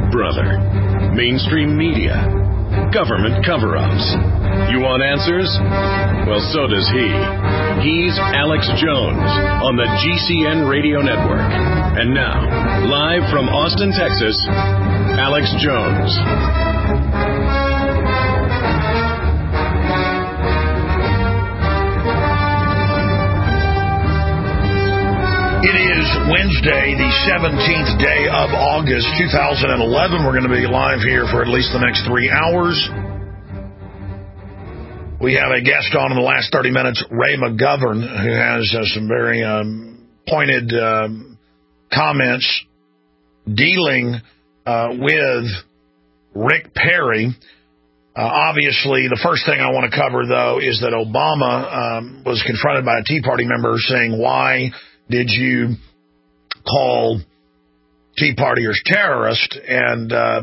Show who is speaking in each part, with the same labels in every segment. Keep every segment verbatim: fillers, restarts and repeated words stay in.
Speaker 1: brother, mainstream media, government cover-ups. You want answers? Well, so does he. He's Alex Jones on the G C N Radio Network. And now, live from Austin, Texas, Alex Jones.
Speaker 2: It is Wednesday, the seventeenth day of August, two thousand eleven. We're going to be live here for at least the next three hours. We have a guest on in the last thirty minutes, Ray McGovern, who has uh, some very um, pointed um, comments dealing uh, with Rick Perry. Uh, obviously, the first thing I want to cover, though, is that Obama um, was confronted by a Tea Party member saying, why did you call Tea Partiers terrorists? And uh,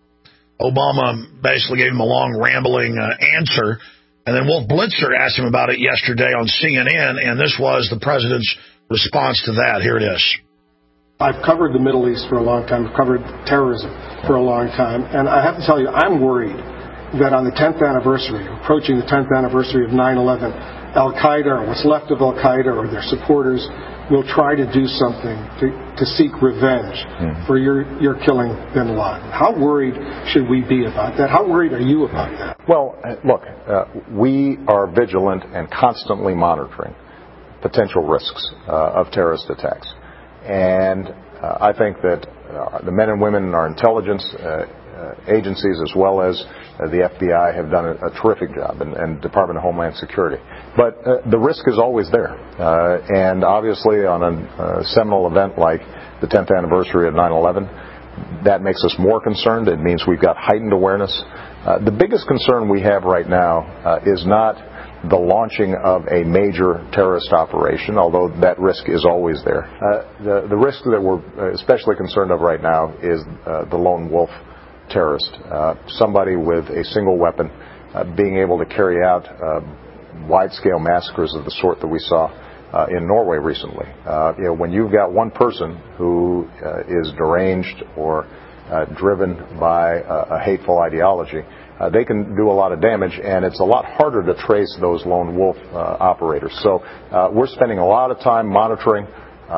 Speaker 2: Obama basically gave him a long, rambling uh, answer. And then Wolf Blitzer asked him about it yesterday on C N N, and this was the president's response to that. Here it is.
Speaker 3: I've covered the Middle East for a long time. I've covered terrorism for a long time. And I have to tell you, I'm worried that on the tenth anniversary, approaching the tenth anniversary of nine eleven, Al-Qaeda, or what's left of Al-Qaeda, or their supporters, will try to do something to, to seek revenge mm. for your, your killing bin Laden. How worried should we be about that? How worried are you about that?
Speaker 4: Well, look, uh, we are vigilant and constantly monitoring potential risks uh, of terrorist attacks. And uh, I think that uh, the men and women in our intelligence uh, uh, agencies, as well as uh, the F B I, have done a, a terrific job, and, and Department of Homeland Security. But uh, the risk is always there. Uh, and obviously on a uh, seminal event like the tenth anniversary of nine eleven, that makes us more concerned. It means we've got heightened awareness. Uh, the biggest concern we have right now uh, is not the launching of a major terrorist operation, although that risk is always there. Uh, the, the risk that we're especially concerned of right now is uh, the lone wolf terrorist, uh, somebody with a single weapon uh, being able to carry out uh, wide-scale massacres of the sort that we saw uh, in Norway recently. Uh, you know, when you've got one person who uh, is deranged or uh, driven by a, a hateful ideology, uh, they can do a lot of damage, and it's a lot harder to trace those lone wolf uh, operators. So uh, we're spending a lot of time monitoring uh,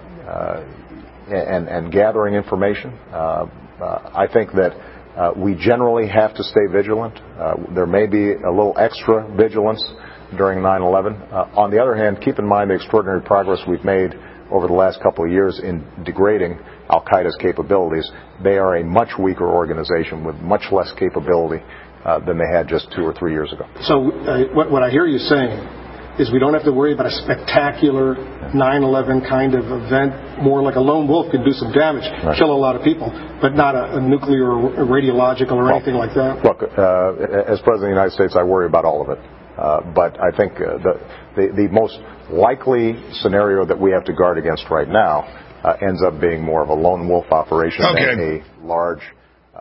Speaker 4: uh, and, and gathering information. Uh, uh, I think that uh, we generally have to stay vigilant. Uh, there may be a little extra vigilance during nine eleven. Uh, on the other hand, keep in mind the extraordinary progress we've made over the last couple of years in degrading Al-Qaeda's capabilities. They are a much weaker organization with much less capability uh, than they had just two or three years ago.
Speaker 3: So uh, what, what I hear you saying is we don't have to worry about a spectacular nine eleven kind of event. More like a lone wolf could do some damage, right, kill a lot of people, but not a, a nuclear or a radiological or well, anything like that.
Speaker 4: Look, uh, as President of the United States, I worry about all of it. Uh, but I think uh, the, the the most likely scenario that we have to guard against right now uh, ends up being more of a lone wolf operation
Speaker 2: okay.
Speaker 4: than a large. Uh,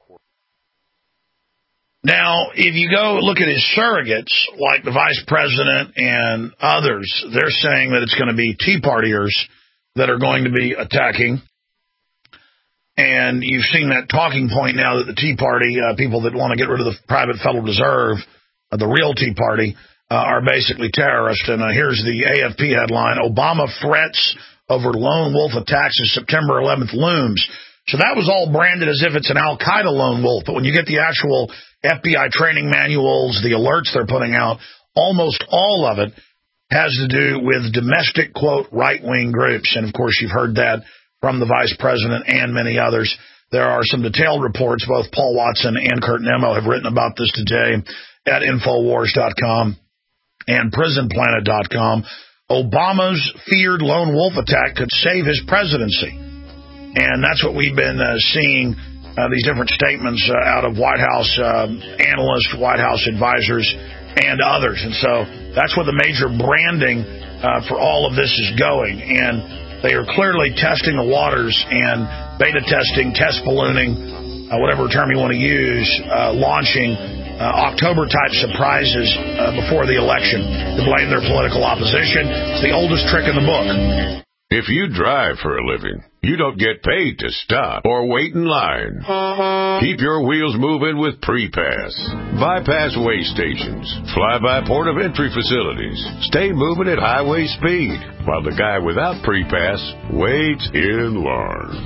Speaker 2: now, if you go look at his surrogates, like the vice president and others, they're saying that it's going to be Tea Partiers that are going to be attacking. And you've seen that talking point now that the Tea Party, uh, people that want to get rid of the private Federal Reserve, uh, the real Tea Party, uh, are basically terrorists. And uh, here's the A F P headline: Obama threats over lone wolf attacks as September eleventh looms. So that was all branded as if it's an Al-Qaeda lone wolf. But when you get the actual F B I training manuals, the alerts they're putting out, almost all of it has to do with domestic, quote, right-wing groups. And, of course, you've heard that from the vice president and many others. There are some detailed reports. Both Paul Watson and Kurt Nemo have written about this today at Infowars dot com and Prison Planet dot com. Obama's feared lone wolf attack could save his presidency. And that's what we've been uh, seeing, uh, these different statements uh, out of White House uh, analysts, White House advisors, and others. And so that's where the major branding uh, for all of this is going. And they are clearly testing the waters and beta testing, test ballooning, uh, whatever term you want to use, uh, launching uh, October-type surprises uh, before the election to blame their political opposition. It's the oldest trick in the book.
Speaker 1: If you drive for a living,
Speaker 5: You don't get paid to stop or wait in line. Keep your wheels moving with Pre-Pass. Bypass weigh stations. Fly by port of entry facilities. Stay moving at highway speed while the guy without Pre-Pass waits in line.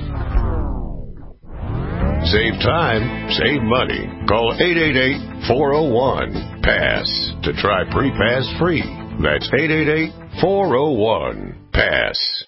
Speaker 5: Save time, save money. Call eight eight eight, four oh one, PASS to try Pre-Pass free. That's eight eight eight, four oh one, PASS.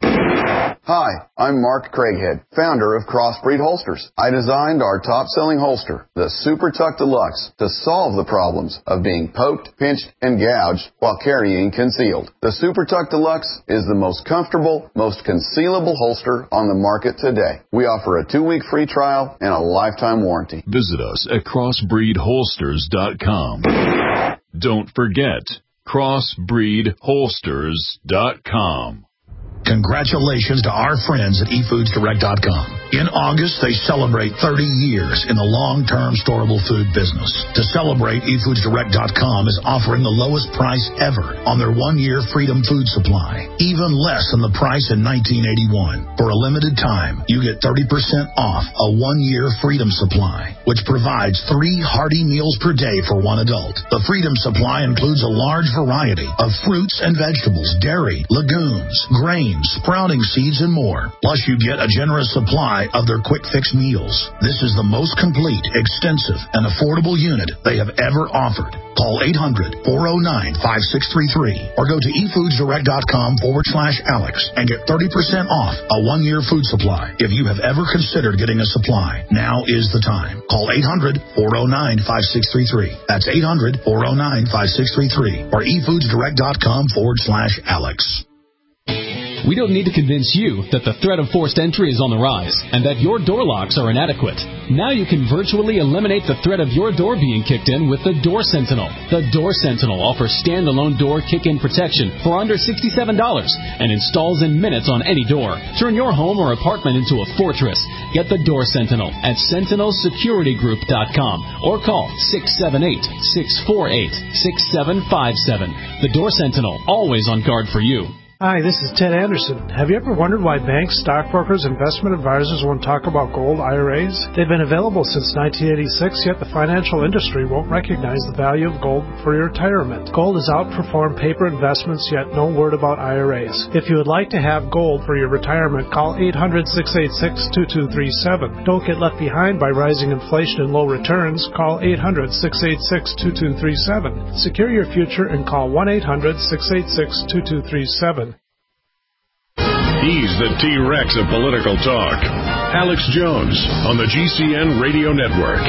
Speaker 6: Hi, I'm Mark Craighead, founder of Crossbreed Holsters. I designed our top-selling holster, the Super Tuck Deluxe, to solve the problems of being poked, pinched, and gouged while carrying concealed. The Super Tuck Deluxe is the most comfortable, most concealable holster on the market today. We offer a two-week free trial and a lifetime warranty.
Speaker 7: Visit us at crossbreed holsters dot com. Don't forget, crossbreed holsters dot com.
Speaker 2: Congratulations to our friends at e foods direct dot com. In August, they celebrate thirty years in the long-term storable food business. To celebrate, e foods direct dot com is offering the lowest price ever on their one-year Freedom Food Supply, even less than the price in nineteen eighty-one. For a limited time, you get thirty percent off a one-year Freedom Supply, which provides three hearty meals per day for one adult. The Freedom Supply includes a large variety of fruits and vegetables, dairy, legumes, grains, sprouting seeds, and more. Plus, you get a generous supply of their quick fix meals. This is the most complete, extensive, and affordable unit they have ever offered. Call eight hundred, four oh nine, five six three three or go to e foods direct dot com forward slash Alex and get thirty percent off a one-year food supply. If you have ever considered getting a supply, now is the time. Call eight hundred, four oh nine, five six three three. That's eight hundred, four oh nine, five six three three or e foods direct dot com forward slash Alex.
Speaker 8: We don't need to convince you that the threat of forced entry is on the rise and that your door locks are inadequate. Now you can virtually eliminate the threat of your door being kicked in with the Door Sentinel. The Door Sentinel offers standalone door kick-in protection for under sixty-seven dollars and installs in minutes on any door. Turn your home or apartment into a fortress. Get the Door Sentinel at sentinel security group dot com or call six seven eight, six four eight, six seven five seven. The Door Sentinel, always on guard for you.
Speaker 9: Hi, this is Ted Anderson. Have you ever wondered why banks, stockbrokers, investment advisors won't talk about gold I R As? They've been available since nineteen eighty-six, yet the financial industry won't recognize the value of gold for your retirement. Gold has outperformed paper investments, yet no word about I R As. If you would like to have gold for your retirement, call eight hundred, six eight six, two two three seven. Don't get left behind by rising inflation and low returns. Call eight hundred, six eight six, two two three seven. Secure your future and call one eight hundred, six eight six, two two three seven.
Speaker 1: He's the T-Rex of political talk. Alex Jones on the G C N Radio Network.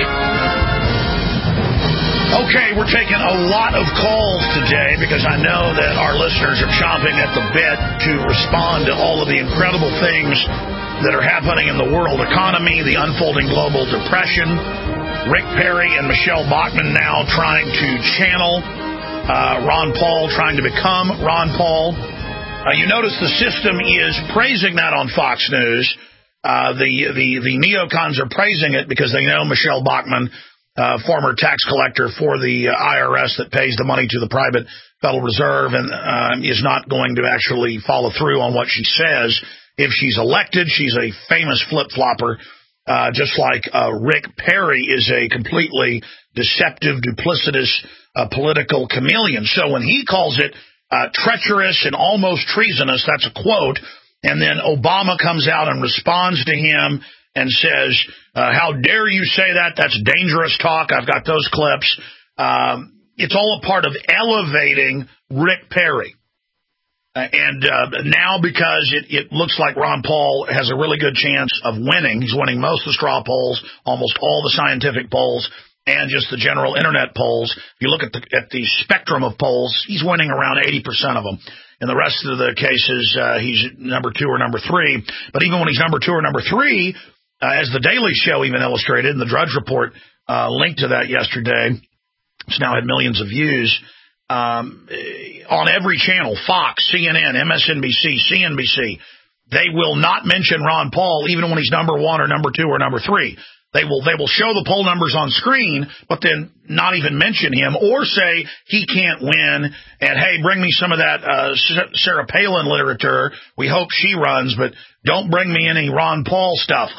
Speaker 2: Okay, we're taking a lot of calls today because I know that our listeners are chomping at the bit to respond to all of the incredible things that are happening in the world economy, the unfolding global depression, Rick Perry and Michelle Bachmann now trying to channel uh, Ron Paul, trying to become Ron Paul. Uh, you notice the system is praising that on Fox News. Uh, the, the, the neocons are praising it because they know Michelle Bachmann, uh, former tax collector for the uh, I R S that pays the money to the private Federal Reserve and uh, is not going to actually follow through on what she says. If she's elected, she's a famous flip-flopper, uh, just like uh, Rick Perry is a completely deceptive, duplicitous uh, political chameleon. So when he calls it Uh, treacherous and almost treasonous, that's a quote, and then Obama comes out and responds to him and says, uh, how dare you say that? That's dangerous talk. I've got those clips. Um, it's all a part of elevating Rick Perry. Uh, and uh, now because it, it looks like Ron Paul has a really good chance of winning, he's winning most of the straw polls, almost all the scientific polls, and just the general internet polls. If you look at the at the spectrum of polls, he's winning around eighty percent of them. In the rest of the cases, uh, he's number two or number three. But even when he's number two or number three, uh, as the Daily Show even illustrated, and the Drudge Report uh, linked to that yesterday, it's now had millions of views, um, on every channel, Fox, C N N, M S N B C, C N B C, they will not mention Ron Paul even when he's number one or number two or number three. They will they will show the poll numbers on screen, but then not even mention him or say he can't win. And, hey, bring me some of that uh, Sarah Palin literature. We hope she runs, but don't bring me any Ron Paul stuff.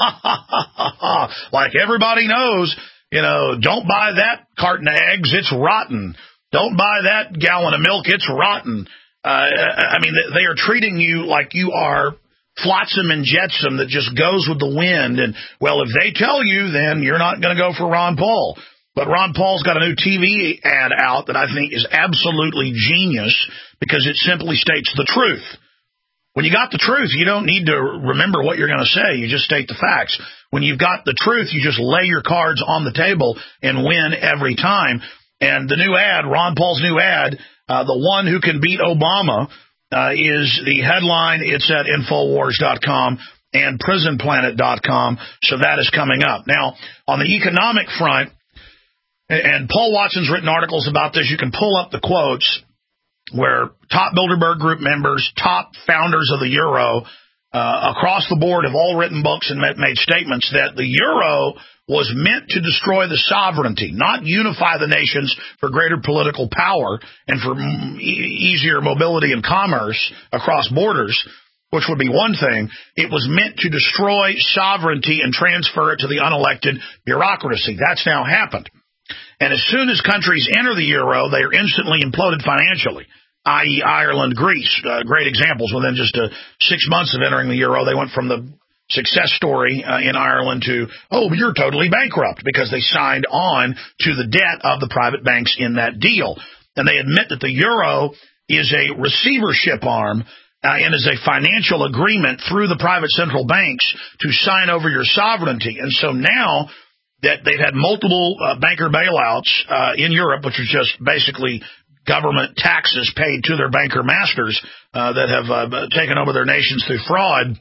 Speaker 2: Like everybody knows, you know, don't buy that carton of eggs. It's rotten. Don't buy that gallon of milk. It's rotten. Uh, I mean, they are treating you like you are flotsam and jetsam that just goes with the wind. And, well, if they tell you, then you're not going to go for Ron Paul. But Ron Paul's got a new T V ad out that I think is absolutely genius because it simply states the truth. When you got the truth, you don't need to remember what you're going to say. You just state the facts. When you've got the truth, you just lay your cards on the table and win every time. And the new ad, Ron Paul's new ad, uh, the one who can beat Obama, Uh, is the headline. It's at Infowars dot com and Prison Planet dot com, so that is coming up. Now, on the economic front, and Paul Watson's written articles about this, you can pull up the quotes where top Bilderberg Group members, top founders of the euro, uh, across the board have all written books and made statements that the euro was meant to destroy the sovereignty, not unify the nations for greater political power and for e- easier mobility and commerce across borders, which would be one thing. It was meant to destroy sovereignty and transfer it to the unelected bureaucracy. That's now happened. And as soon as countries enter the euro, they are instantly imploded financially, that is. Ireland, Greece, uh, great examples. Within just uh, six months of entering the euro, they went from the success story uh, in Ireland to, oh, you're totally bankrupt because they signed on to the debt of the private banks in that deal. And they admit that the euro is a receivership arm uh, and is a financial agreement through the private central banks to sign over your sovereignty. And so now that they've had multiple uh, banker bailouts uh, in Europe, which is just basically government taxes paid to their banker masters uh, that have uh, taken over their nations through fraud,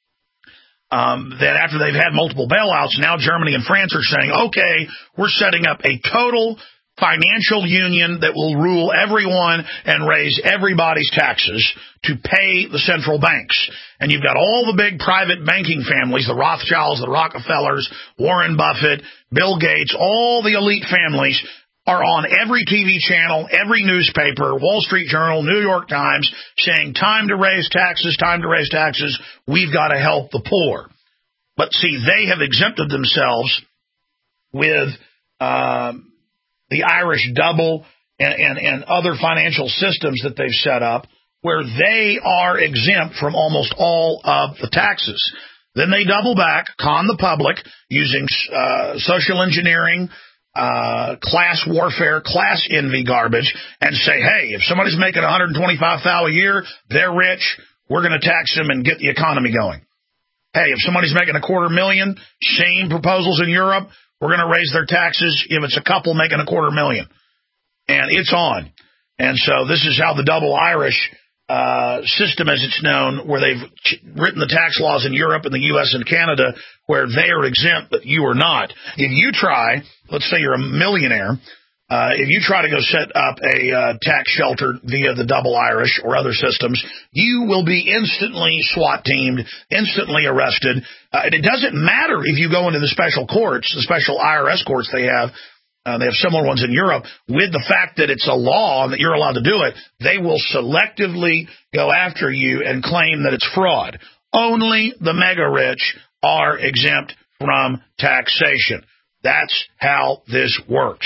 Speaker 2: Um, that after they've had multiple bailouts, now Germany and France are saying, okay, we're setting up a total financial union that will rule everyone and raise everybody's taxes to pay the central banks. And you've got all the big private banking families, the Rothschilds, the Rockefellers, Warren Buffett, Bill Gates, all the elite families are on every T V channel, every newspaper, Wall Street Journal, New York Times, saying time to raise taxes, time to raise taxes, we've got to help the poor. But see, they have exempted themselves with uh, the Irish double and, and, and other financial systems that they've set up where they are exempt from almost all of the taxes. Then they double back, con the public using uh, social engineering, Uh, class warfare, class envy garbage, and say, hey, if somebody's making one hundred twenty-five thousand dollars a year, they're rich, we're going to tax them and get the economy going. Hey, if somebody's making a quarter million, same proposals in Europe, we're going to raise their taxes if it's a couple making a quarter million. And it's on. And so this is how the double Irish uh, system, as it's known, where they've written the tax laws in Europe and the U S and Canada, where they are exempt, but you are not. If you try, let's say you're a millionaire, uh, if you try to go set up a uh, tax shelter via the double Irish or other systems, you will be instantly SWAT teamed, instantly arrested. Uh, and it doesn't matter if you go into the special courts, the special I R S courts they have. Uh, they have similar ones in Europe. With the fact that it's a law and that you're allowed to do it, they will selectively go after you and claim that it's fraud. Only the mega rich are exempt from taxation. That's how this works.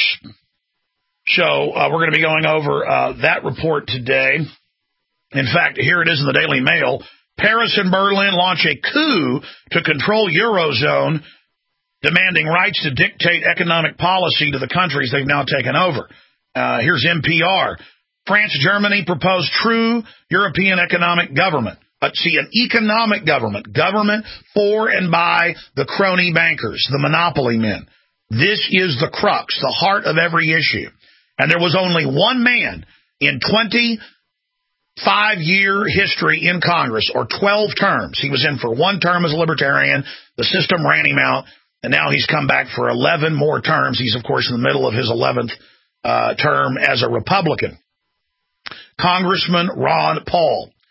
Speaker 2: So uh, we're going to be going over uh, that report today. In fact, here it is in the Daily Mail. Paris and Berlin launch a coup to control Eurozone, demanding rights to dictate economic policy to the countries they've now taken over. Uh, here's N P R. France, Germany propose true European economic government. But see, an economic government, government for and by the crony bankers, the monopoly men. This is the crux, the heart of every issue. And there was only one man in twenty-five-year history in Congress, or twelve terms. He was in for one term as a libertarian. The system ran him out. And now he's come back for eleven more terms. He's, of course, in the middle of his eleventh uh, term as a Republican. Congressman Ron Paul.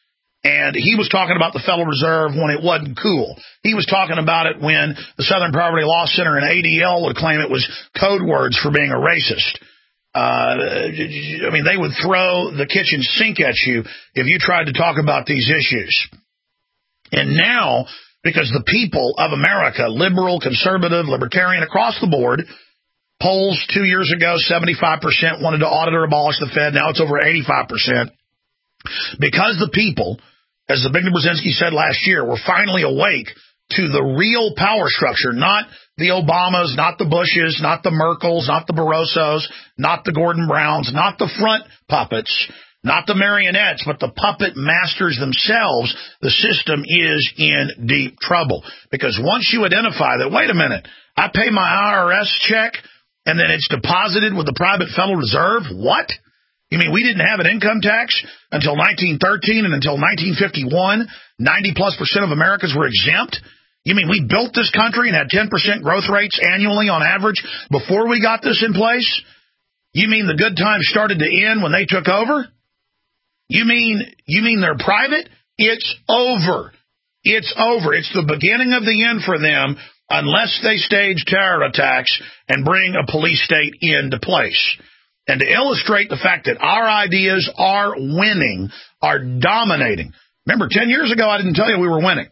Speaker 2: And he was talking about the Federal Reserve when it wasn't cool. He was talking about it when the Southern Poverty Law Center and A D L would claim it was code words for being a racist. Uh, I mean, they would throw the kitchen sink at you if you tried to talk about these issues. And now, because the people of America, liberal, conservative, libertarian, across the board, polls two years ago, seventy-five percent wanted to audit or abolish the Fed. Now it's over eighty-five percent. Because the people, as the Zbigniew Brzezinski said last year, were finally awake to the real power structure, not the Obamas, not the Bushes, not the Merkels, not the Barrosos, not the Gordon Browns, not the front puppets, not the marionettes, but the puppet masters themselves. The system is in deep trouble. Because once you identify that, wait a minute, I pay my I R S check and then it's deposited with the private Federal Reserve? What? You mean we didn't have an income tax until nineteen thirteen, and until nineteen fifty-one, ninety plus percent of Americans were exempt? You mean we built this country and had ten percent growth rates annually on average before we got this in place? You mean the good times started to end when they took over? You mean you mean they're private? It's over. It's over. It's the beginning of the end for them unless they stage terror attacks and bring a police state into place. And to illustrate the fact that our ideas are winning, are dominating. Remember, ten years ago, I didn't tell you we were winning.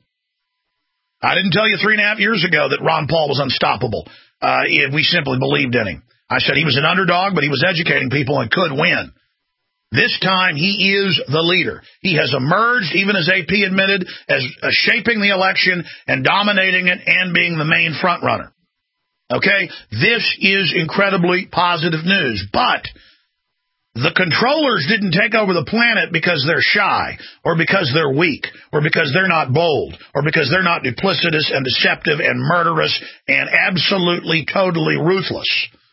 Speaker 2: I didn't tell you three and a half years ago that Ron Paul was unstoppable uh, if we simply believed in him. I said he was an underdog, but he was educating people and could win. This time, he is the leader. He has emerged, even as A P admitted, as uh, shaping the election and dominating it and being the main front runner. Okay, this is incredibly positive news, but the controllers didn't take over the planet because they're shy, or because they're weak, or because they're not bold, or because they're not duplicitous and deceptive and murderous and absolutely, totally ruthless.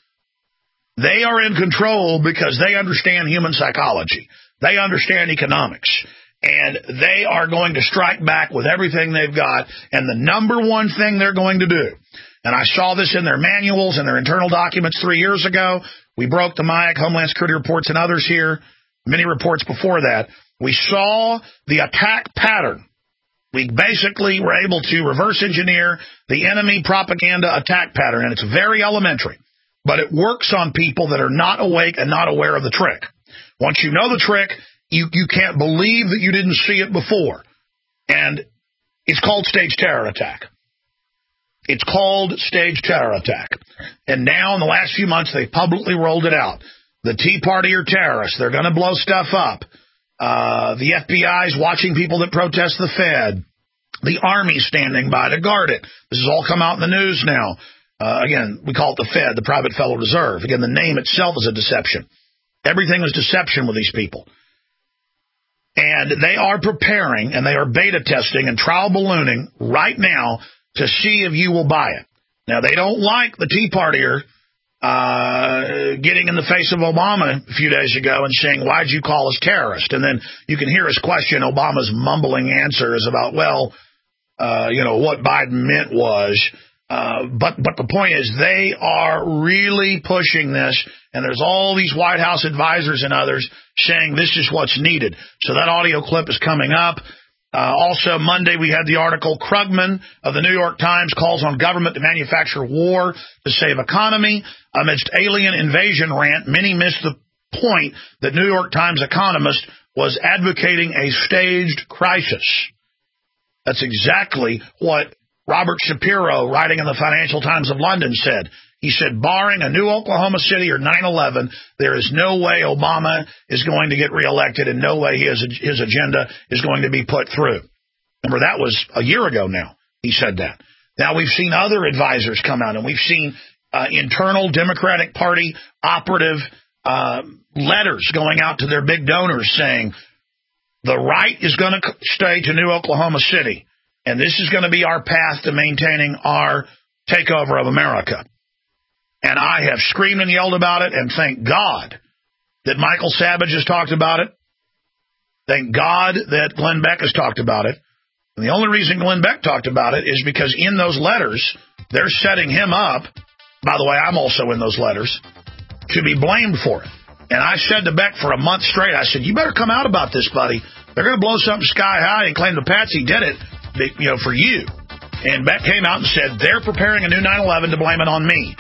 Speaker 2: They are in control because they understand human psychology. They understand economics. And they are going to strike back with everything they've got. And the number one thing they're going to do, and I saw this in their manuals and their internal documents three years ago. We broke the M I A C, Homeland Security reports, and others here, many reports before that. We saw the attack pattern. We basically were able to reverse engineer the enemy propaganda attack pattern, and it's very elementary. But it works on people that are not awake and not aware of the trick. Once you know the trick, you, you can't believe that you didn't see it before. And it's called stage terror attack. It's called stage terror attack. And now in the last few months, they've publicly rolled it out. The Tea Party are terrorists. They're going to blow stuff up. Uh, the F B I is watching people that protest the Fed. The Army's standing by to guard it. This has all come out in the news now. Uh, again, we call it the Fed, the private Federal Reserve. Again, the name itself is a deception. Everything is deception with these people. And they are preparing, and they are beta testing and trial ballooning right now to see if you will buy it. Now, they don't like the Tea Partier uh, getting in the face of Obama a few days ago and saying, why'd you call us terrorists? And then you can hear his question. Obama's mumbling answer is about, well, uh, you know, what Biden meant was. Uh, but but the point is they are really pushing this, and there's all these White House advisors and others saying this is what's needed. So that audio clip is coming up. Uh, also, Monday, we had the article, Krugman of the New York Times calls on government to manufacture war to save economy. Amidst alien invasion rant, many missed the point that New York Times economist was advocating a staged crisis. That's exactly what Robert Shapiro, writing in the Financial Times of London, said. He said, barring a new Oklahoma City or nine eleven, there is no way Obama is going to get reelected, and no way his, his agenda is going to be put through. Remember, that was a year ago now he said that. Now we've seen other advisors come out, and we've seen uh, internal Democratic Party operative uh, letters going out to their big donors saying, the right is going to stay to New Oklahoma City, and this is going to be our path to maintaining our takeover of America. And I have screamed and yelled about it, and thank God that Michael Savage has talked about it. Thank God that Glenn Beck has talked about it. And the only reason Glenn Beck talked about it is because in those letters, they're setting him up. By the way, I'm also in those letters, to be blamed for it. And I said to Beck for a month straight, I said, you better come out about this, buddy. They're going to blow something sky high and claim the Patsy did it, you know, for you. And Beck came out and said, they're preparing a new nine eleven to blame it on me.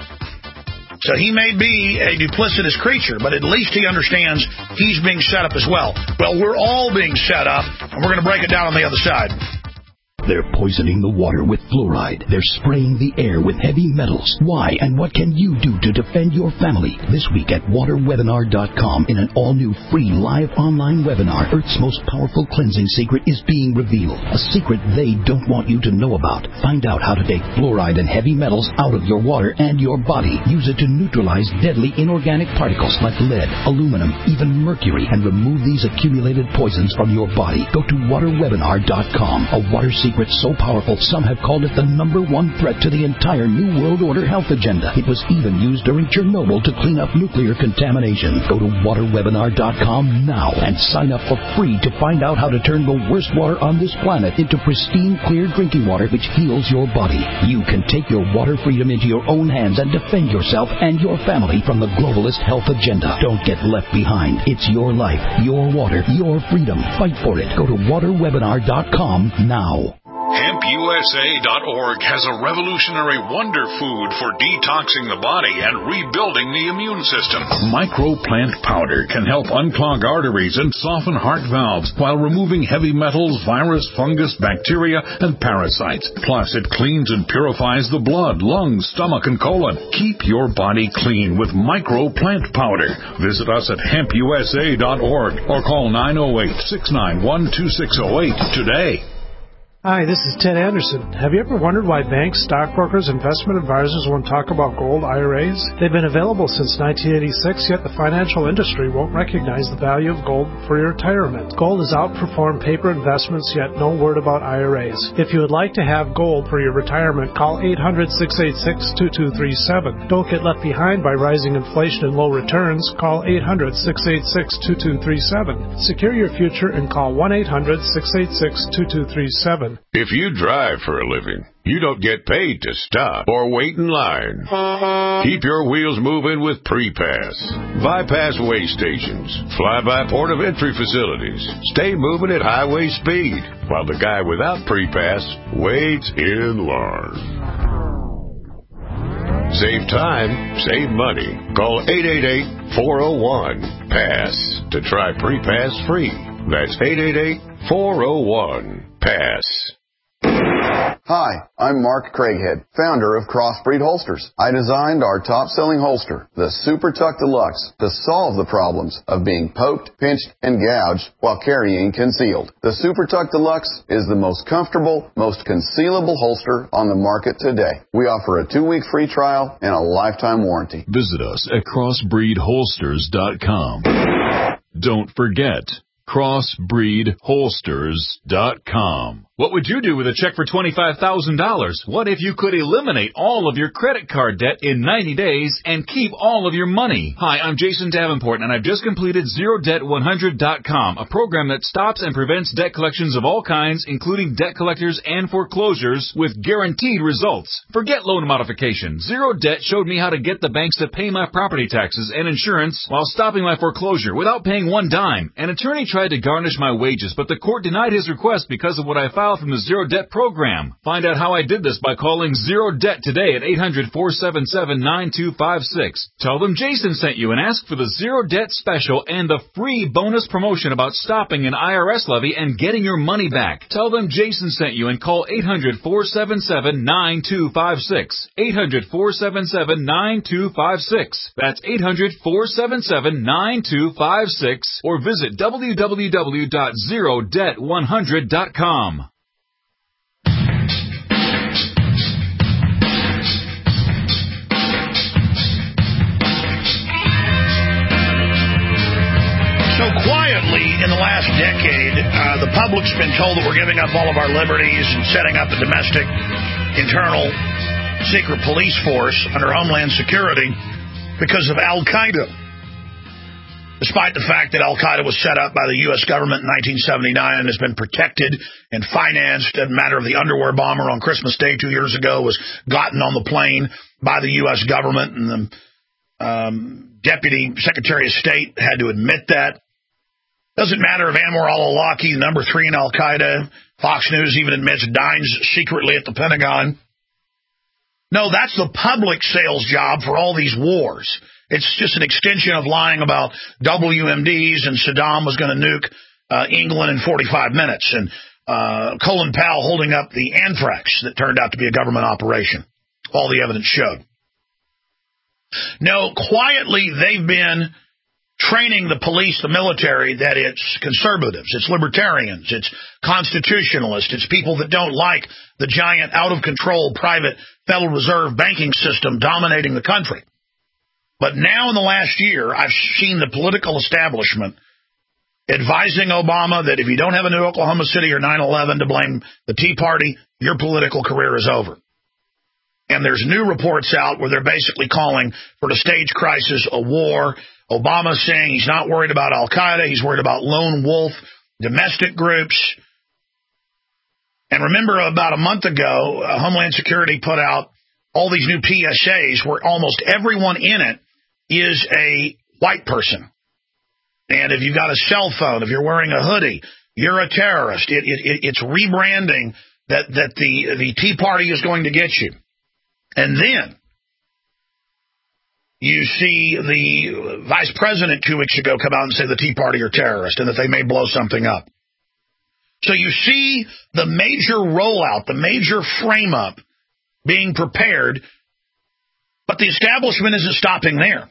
Speaker 2: So he may be a duplicitous creature, but at least he understands he's being set up as well. Well, we're all being set up, and we're going to break it down on the other side.
Speaker 10: They're poisoning the water with fluoride. They're spraying the air with heavy metals. Why and what can you do to defend your family? This week at water webinar dot com, in an all-new free live online webinar, Earth's most powerful cleansing secret is being revealed. A secret they don't want you to know about. Find out how to take fluoride and heavy metals out of your water and your body. Use it to neutralize deadly inorganic particles like lead, aluminum, even mercury, and remove these accumulated poisons from your body. Go to water webinar dot com. A water secret so powerful, some have called it the number one threat to the entire New World Order health agenda. It was even used during Chernobyl to clean up nuclear contamination. Go to water webinar dot com now and sign up for free to find out how to turn the worst water on this planet into pristine, clear drinking water which heals your body. You can take your water freedom into your own hands and defend yourself and your family from the globalist health agenda. Don't get left behind. It's your life, your water, your freedom. Fight for it. Go to water webinar dot com now.
Speaker 11: hemp U S A dot org has a revolutionary wonder food for detoxing the body and rebuilding the immune system.
Speaker 12: Microplant powder can help unclog arteries and soften heart valves while removing heavy metals, virus, fungus, bacteria, and parasites. Plus, it cleans and purifies the blood, lungs, stomach, and colon. Keep your body clean with Microplant powder. Visit us at hemp U S A dot org or call nine oh eight, six nine one, two six oh eight today.
Speaker 9: Hi, this is Ted Anderson. Have you ever wondered why banks, stockbrokers, investment advisors won't talk about gold I R As? They've been available since nineteen eighty-six, yet the financial industry won't recognize the value of gold for your retirement. Gold has outperformed paper investments, yet no word about I R As. If you would like to have gold for your retirement, call eight hundred, six eight six, two two three seven. Don't get left behind by rising inflation and low returns. Call eight hundred, six eight six, two two three seven. Secure your future and call one eight hundred, six eight six, two two three seven.
Speaker 5: If you drive for a living, you don't get paid to stop or wait in line. Keep your wheels moving with Pre-Pass. Bypass way stations, fly-by port of entry facilities. Stay moving at highway speed, while the guy without Pre-Pass waits in line. Save time, save money. Call eight eight eight, four oh one, PASS to try Pre-Pass free. That's eight eight eight, four oh one, PASS.
Speaker 6: Hi, I'm Mark Craighead, founder of Crossbreed Holsters. I designed our top-selling holster, the Super Tuck Deluxe, to solve the problems of being poked, pinched, and gouged while carrying concealed. The Super Tuck Deluxe is the most comfortable, most concealable holster on the market today. We offer a two-week free trial and a lifetime warranty.
Speaker 7: Visit us at crossbreed holsters dot com. Don't forget, crossbreed holsters dot com.
Speaker 8: What would you do with a check for twenty-five thousand dollars? What if you could eliminate all of your credit card debt in ninety days and keep all of your money? Hi, I'm Jason Davenport, and I've just completed zero debt one hundred dot com, a program that stops and prevents debt collections of all kinds, including debt collectors and foreclosures, with guaranteed results. Forget loan modification. Zero Debt showed me how to get the banks to pay my property taxes and insurance while stopping my foreclosure without paying one dime. An attorney tried to garnish my wages, but the court denied his request because of what I filed from the Zero Debt program. Find out how I did this by calling Zero Debt today at eight hundred, four seven seven, nine two five six. Tell them Jason sent you and ask for the Zero Debt special and the free bonus promotion about stopping an I R S levy and getting your money back. Tell them Jason sent you and call eight hundred, four seven seven, nine two five six. eight hundred, four seven seven, nine two five six. That's eight hundred, four seven seven, nine two five six, or visit w w w dot zero debt one hundred dot com.
Speaker 2: So quietly, in the last decade, uh, the public's been told that we're giving up all of our liberties and setting up a domestic, internal, secret police force under Homeland Security because of Al-Qaeda. Despite the fact that Al-Qaeda was set up by the U S government in nineteen seventy-nine and has been protected and financed, a matter of the underwear bomber on Christmas Day two years ago was gotten on the plane by the U S government, and the Um, Deputy Secretary of State had to admit that. Doesn't matter if Anwar al-Awlaki, number three in Al-Qaeda, Fox News even admits dines secretly at the Pentagon. No, that's the public sales job for all these wars. It's just an extension of lying about W M Ds and Saddam was going to nuke uh, England in forty-five minutes and uh, Colin Powell holding up the anthrax that turned out to be a government operation. All the evidence showed. No, quietly they've been training the police, the military, that it's conservatives, it's libertarians, it's constitutionalists, it's people that don't like the giant, out-of-control private Federal Reserve banking system dominating the country. But now in the last year, I've seen the political establishment advising Obama that if you don't have a new Oklahoma City or nine eleven to blame the Tea Party, your political career is over. And there's new reports out where they're basically calling for the stage crisis, a war. Obama's saying he's not worried about Al-Qaeda. He's worried about lone wolf domestic groups. And remember, about a month ago, uh, Homeland Security put out all these new P S As where almost everyone in it is a white person. And if you've got a cell phone, if you're wearing a hoodie, you're a terrorist. It, it, it's rebranding that, that the, the Tea Party is going to get you. And then you see the vice president two weeks ago come out and say the Tea Party are terrorists and that they may blow something up. So you see the major rollout, the major frame-up being prepared, but the establishment isn't stopping there.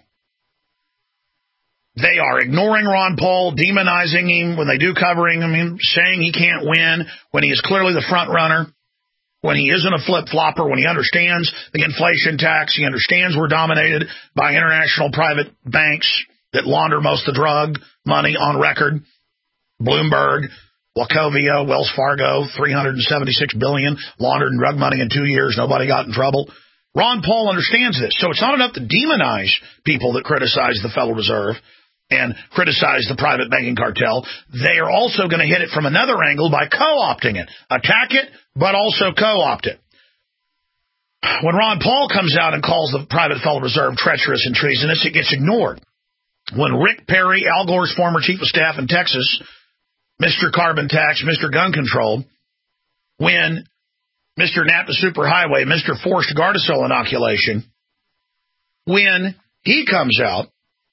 Speaker 2: They are ignoring Ron Paul, demonizing him when they do covering him, I mean, saying he can't win when he is clearly the front runner. When he isn't a flip-flopper, when he understands the inflation tax, he understands we're dominated by international private banks that launder most of the drug money on record. Bloomberg, Wachovia, Wells Fargo, three hundred seventy-six billion dollars laundered in drug money in two years. Nobody got in trouble. Ron Paul understands this. So it's not enough to demonize people that criticize the Federal Reserve and criticize the private banking cartel. They are also going to hit it from another angle by co-opting it. Attack it, but also co-opt it. When Ron Paul comes out and calls the private Federal Reserve treacherous and treasonous, it gets ignored. When Rick Perry, Al Gore's former chief of staff in Texas, Mister Carbon Tax, Mister Gun Control, when Mister Napa Superhighway, Mister Forced Gardasil inoculation, when he comes out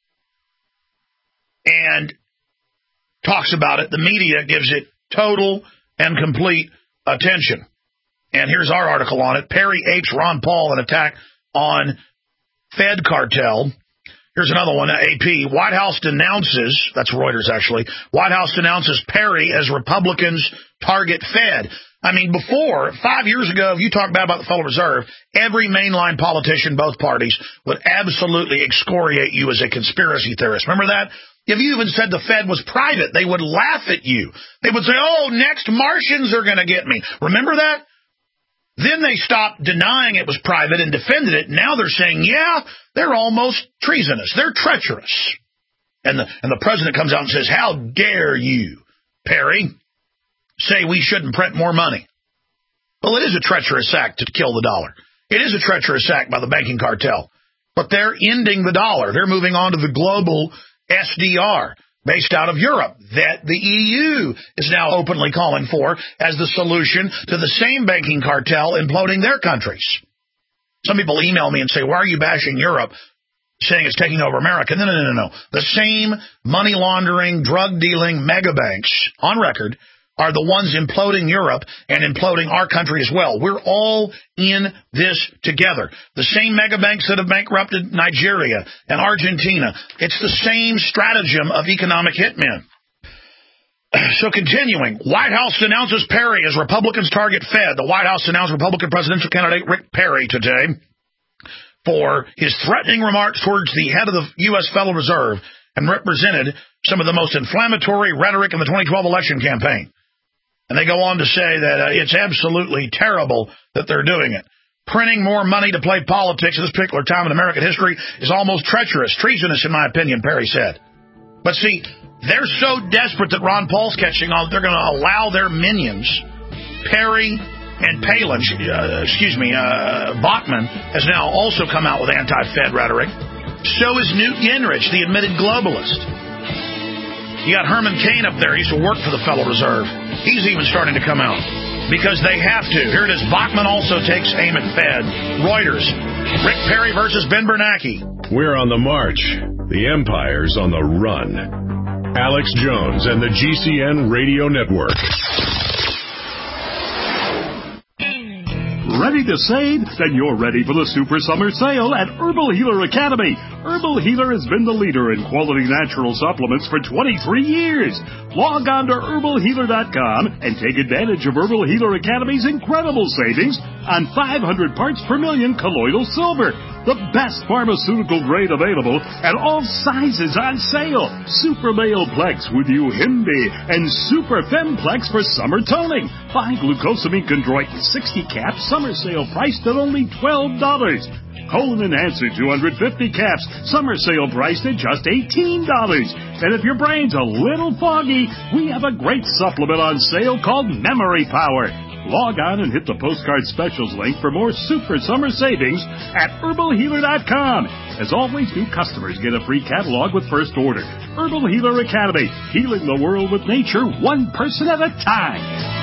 Speaker 2: and talks about it, the media gives it total and complete attention. And here's our article on it. Perry apes Ron Paul in attack on Fed cartel. Here's another one, A P. White House denounces, that's Reuters actually, White House denounces Perry as Republicans target Fed. I mean, before, five years ago, if you talk bad about the Federal Reserve, every mainline politician, both parties, would absolutely excoriate you as a conspiracy theorist. Remember that? If you even said the Fed was private, they would laugh at you. They would say, oh, next Martians are going to get me. Remember that? Then they stopped denying it was private and defended it. Now they're saying, yeah, they're almost treasonous. They're treacherous. And the, and the president comes out and says, how dare you, Perry, say we shouldn't print more money? Well, it is a treacherous act to kill the dollar. It is a treacherous act by the banking cartel. But they're ending the dollar. They're moving on to the global S D R, based out of Europe, that the E U is now openly calling for as the solution to the same banking cartel imploding their countries. Some people email me and say, why are you bashing Europe, saying it's taking over America? No, no, no, no, no. The same money laundering, drug dealing mega banks on record are the ones imploding Europe and imploding our country as well. We're all in this together. The same mega banks that have bankrupted Nigeria and Argentina. It's the same stratagem of economic hitmen. So continuing, White House denounces Perry as Republicans target Fed. The White House denounced Republican presidential candidate Rick Perry today for his threatening remarks towards the head of the U S Federal Reserve and represented some of the most inflammatory rhetoric in the twenty twelve election campaign. And they go on to say that uh, it's absolutely terrible that they're doing it. Printing more money to play politics at this particular time in American history is almost treacherous, treasonous in my opinion, Perry said. But see, they're so desperate that Ron Paul's catching on, they're going to allow their minions, Perry and Palin, uh, excuse me, uh, Bachmann has now also come out with anti-Fed rhetoric. So is Newt Gingrich, the admitted globalist. You got Herman Cain up there. He used to work for the Federal Reserve. He's even starting to come out because they have to. Here it is. Bachmann also takes aim at Fed. Reuters. Rick Perry versus Ben Bernanke.
Speaker 1: We're on the march. The empire's on the run. Alex Jones and the G C N Radio Network.
Speaker 13: Ready to save? Then you're ready for the Super Summer Sale at Herbal Healer Academy. Herbal Healer has been the leader in quality natural supplements for twenty-three years. Log on to herbal healer dot com and take advantage of Herbal Healer Academy's incredible savings on five hundred parts per million colloidal silver. The best pharmaceutical grade available at all sizes on sale. Super Male Plex with Uhimbi and Super Femplex for summer toning. Buy glucosamine chondroitin sixty caps, summer sale priced at only twelve dollars. Colon Enhancer two hundred fifty caps, summer sale priced at just eighteen dollars. And if your brain's a little foggy, we have a great supplement on sale called Memory Power. Log on and hit the postcard specials link for more super summer savings at herbal healer dot com. As always, new customers get a free catalog with first order. Herbal Healer Academy, healing the world with nature one person at a time.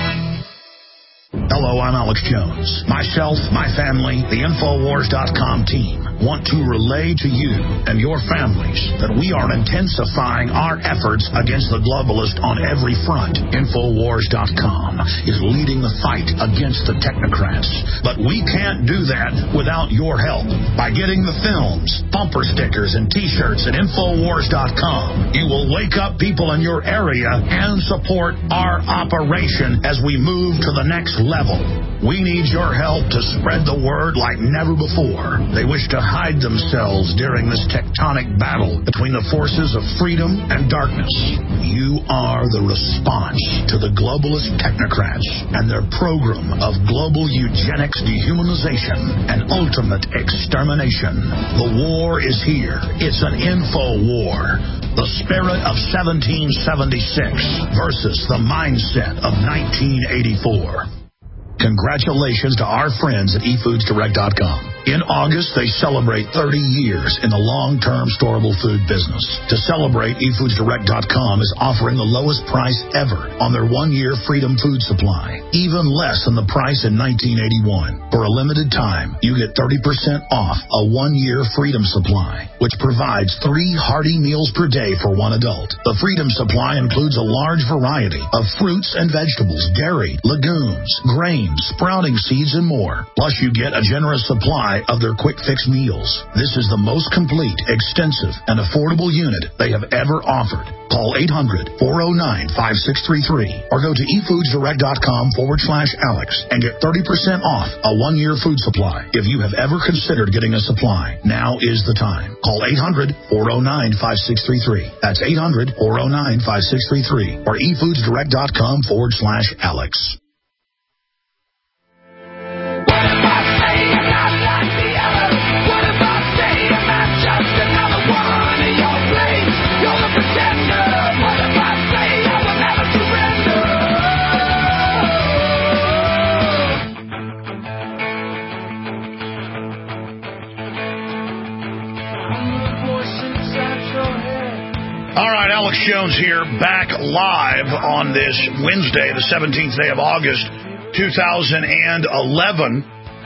Speaker 14: Hello, I'm Alex Jones. Myself, my family, the Infowars dot com team want to relay to you and your families that we are intensifying our efforts against the globalist on every front. Infowars dot com is leading the fight against the technocrats. But we can't do that without your help. By getting the films, bumper stickers, and T-shirts at Infowars dot com, you will wake up people in your area and support our operation as we move to the next level. We need your help to spread the word like never before. They wish to hide themselves during this tectonic battle between the forces of freedom and darkness. You are the response to the globalist technocrats and their program of global eugenics, dehumanization, and ultimate extermination. The war is here. It's an info war. The spirit of seventeen seventy-six versus the mindset of nineteen eighty-four. Congratulations to our friends at e foods direct dot com. In August, they celebrate thirty years in the long-term storable food business. To celebrate, e foods direct dot com is offering the lowest price ever on their one-year Freedom Food Supply, even less than the price in nineteen eighty-one. For a limited time, you get thirty percent off a one-year Freedom Supply, which provides three hearty meals per day for one adult. The Freedom Supply includes a large variety of fruits and vegetables, dairy, legumes, grains, sprouting seeds, and more. Plus, you get a generous supply of their quick fix meals. This is the most complete, extensive, and affordable unit they have ever offered. Call eight hundred, four oh nine, five six three three or go to e foods direct dot com forward slash Alex and get thirty percent off a one-year food supply. If you have ever considered getting a supply, now is the time. Call eight hundred, four oh nine, five six three three. That's eight hundred, four oh nine, five six three three or e foods direct dot com forward slash Alex.
Speaker 2: All right, Alex Jones here, back live on this Wednesday, the seventeenth day of August, two thousand eleven.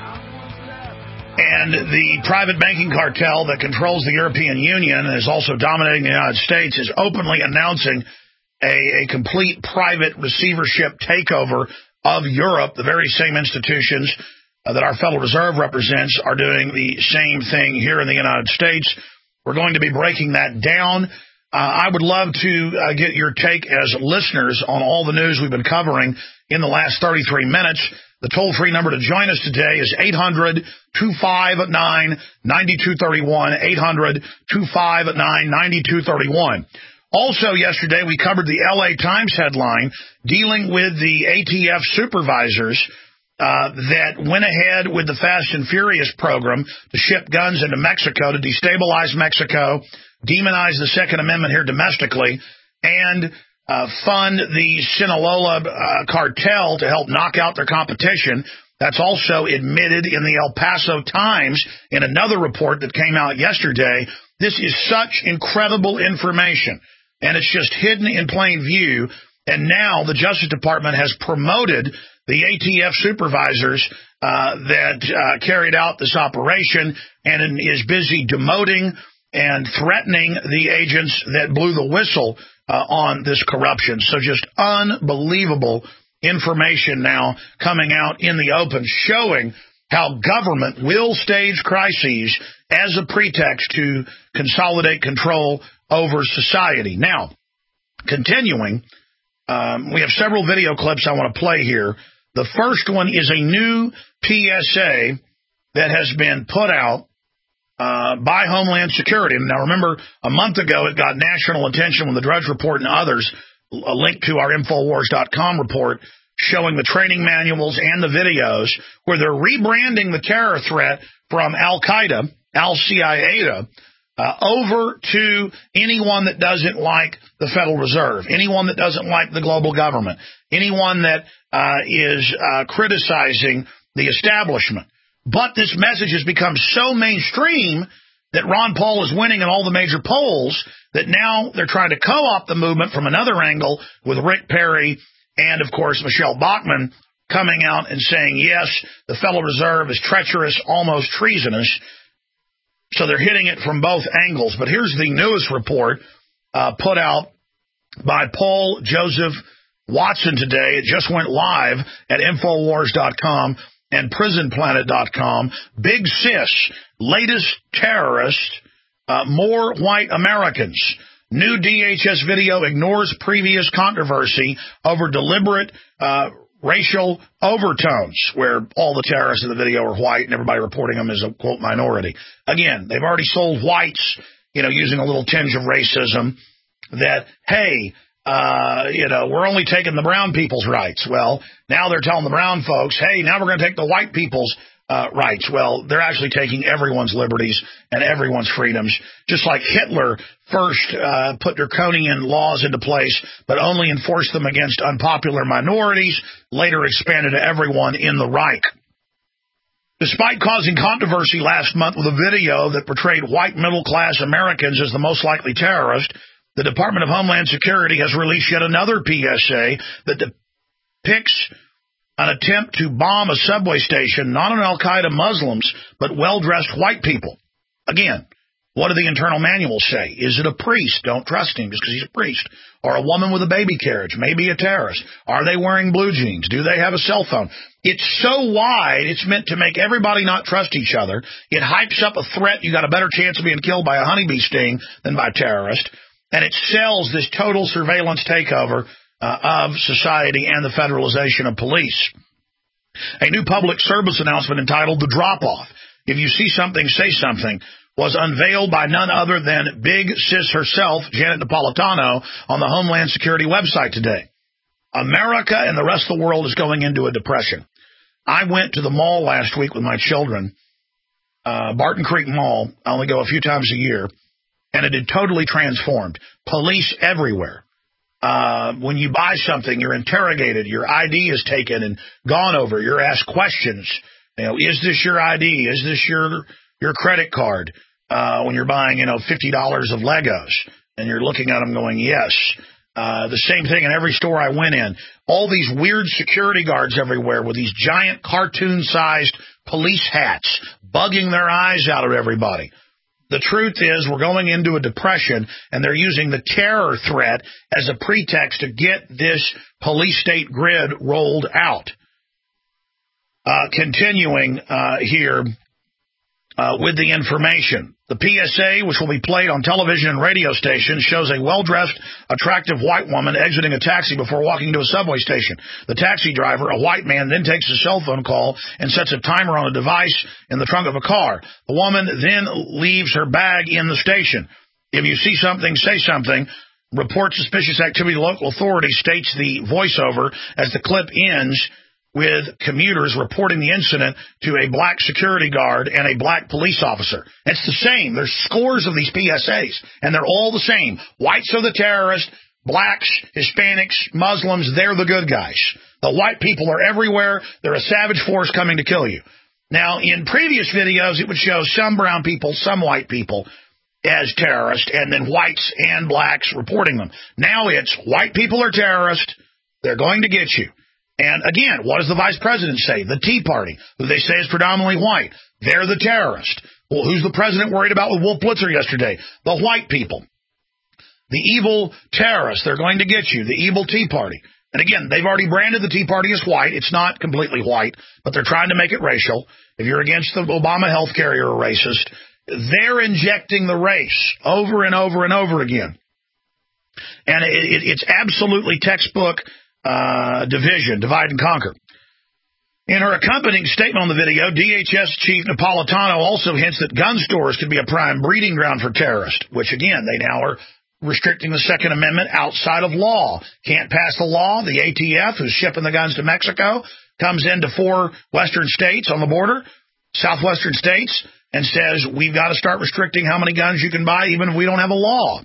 Speaker 2: And the private banking cartel that controls the European Union and is also dominating the United States is openly announcing a, a complete private receivership takeover of Europe. The very same institutions uh, that our Federal Reserve represents are doing the same thing here in the United States. We're going to be breaking that down. Uh, I would love to uh, get your take as listeners on all the news we've been covering in the last thirty-three minutes. The toll-free number to join us today is eight hundred, two five nine, nine two three one, eight hundred, two five nine, nine two three one. Also yesterday, we covered the L A Times headline dealing with the A T F supervisors uh, that went ahead with the Fast and Furious program to ship guns into Mexico to destabilize Mexico, demonize the Second Amendment here domestically, and uh, fund the Sinaloa uh, cartel to help knock out their competition That's also admitted in the El Paso Times in another report that came out yesterday. This is such incredible information, and it's just hidden in plain view. And now the Justice Department has promoted the A T F supervisors uh, that uh, carried out this operation and is busy demoting and threatening the agents that blew the whistle uh, on this corruption. So just unbelievable information now coming out in the open, showing how government will stage crises as a pretext to consolidate control over society. Now, continuing, um, we have several video clips I want to play here. The first one is a new P S A that has been put out uh, by Homeland Security. Now, remember, a month ago it got national attention when the Drudge Report and others, a link to our Infowars dot com report, showing the training manuals and the videos where they're rebranding the terror threat from Al-Qaeda, Al-Qaeda, uh, over to anyone that doesn't like the Federal Reserve, anyone that doesn't like the global government, anyone that uh, is uh, criticizing the establishment. But this message has become so mainstream that Ron Paul is winning in all the major polls that now they're trying to co-opt the movement from another angle with Rick Perry and, of course, Michelle Bachmann coming out and saying, yes, the Federal Reserve is treacherous, almost treasonous. So they're hitting it from both angles. But here's the newest report uh, put out by Paul Joseph Watson today. It just went live at Infowars dot com and Prison Planet dot com. Big Sis, latest terrorist, uh, more white Americans. New D H S video ignores previous controversy over deliberate uh, racial overtones, where all the terrorists in the video are white and everybody reporting them as a, quote, minority. Again, they've already sold whites, you know, using a little tinge of racism that, hey, uh, you know, we're only taking the brown people's rights. Well, now they're telling the brown folks, hey, now we're going to take the white people's Uh, rights. Well, they're actually taking everyone's liberties and everyone's freedoms, just like Hitler first uh, put draconian laws into place, but only enforced them against unpopular minorities, later expanded to everyone in the Reich. Despite causing controversy last month with a video that portrayed white middle-class Americans as the most likely terrorist, the Department of Homeland Security has released yet another P S A that depicts an attempt to bomb a subway station, not on Al-Qaeda Muslims, but well-dressed white people. Again, what do the internal manuals say? Is it a priest? Don't trust him just because he's a priest. Or a woman with a baby carriage, maybe a terrorist. Are they wearing blue jeans? Do they have a cell phone? It's so wide, it's meant to make everybody not trust each other. It hypes up a threat. You got a better chance of being killed by a honeybee sting than by a terrorist. And it sells this total surveillance takeover Uh, of society and the federalization of police. A new public service announcement entitled The Drop-Off, If You See Something, Say Something, was unveiled by none other than Big Sis herself, Janet Napolitano, on the Homeland Security website today. America and the rest of the world is going into a depression. I went to the mall last week with my children, uh, Barton Creek Mall. I only go a few times a year, and it had totally transformed. Police everywhere. Uh, when you buy something, you're interrogated, your I D is taken and gone over, you're asked questions. You know, is this your I D? Is this your your credit card? Uh, when you're buying, you know, fifty dollars of Legos, and you're looking at them going, yes. Uh, the same thing in every store I went in. All these weird security guards everywhere with these giant cartoon-sized police hats, bugging their eyes out of everybody. The truth is we're going into a depression, and they're using the terror threat as a pretext to get this police state grid rolled out. Uh, continuing uh, here uh, with the information. The P S A, which will be played on television and radio stations, shows a well-dressed, attractive white woman exiting a taxi before walking to a subway station. The taxi driver, a white man, then takes a cell phone call and sets a timer on a device in the trunk of a car. The woman then leaves her bag in the station. If you see something, say something. Report suspicious activity to local authorities, states the voiceover as the clip ends with commuters reporting the incident to a black security guard and a black police officer. It's the same. There's scores of these P S As, and they're all the same. Whites are the terrorists. blacks, Hispanics, Muslims, they're the good guys. The white people are everywhere. They're a savage force coming to kill you. Now, in previous videos, it would show some brown people, some white people as terrorists, and then whites and blacks reporting them. Now it's white people are terrorists. They're going to get you. And again, what does the vice president say? The Tea Party, who they say is predominantly white. They're the terrorist. Well, who's the president worried about with Wolf Blitzer yesterday? The white people. The evil terrorists. They're going to get you. The evil Tea Party. And again, they've already branded the Tea Party as white. It's not completely white, but they're trying to make it racial. If you're against the Obama health care, you're a racist. They're injecting the race over and over and over again. And it, it, it's absolutely textbook uh, division, divide and conquer. In her accompanying statement on the video, D H S Chief Napolitano also hints that gun stores could be a prime breeding ground for terrorists, which, again, they now are restricting the Second Amendment outside of law. Can't pass the law. The A T F, who's shipping the guns to Mexico, comes into four western states on the border, southwestern states, and says, we've got to start restricting how many guns you can buy, even if we don't have a law.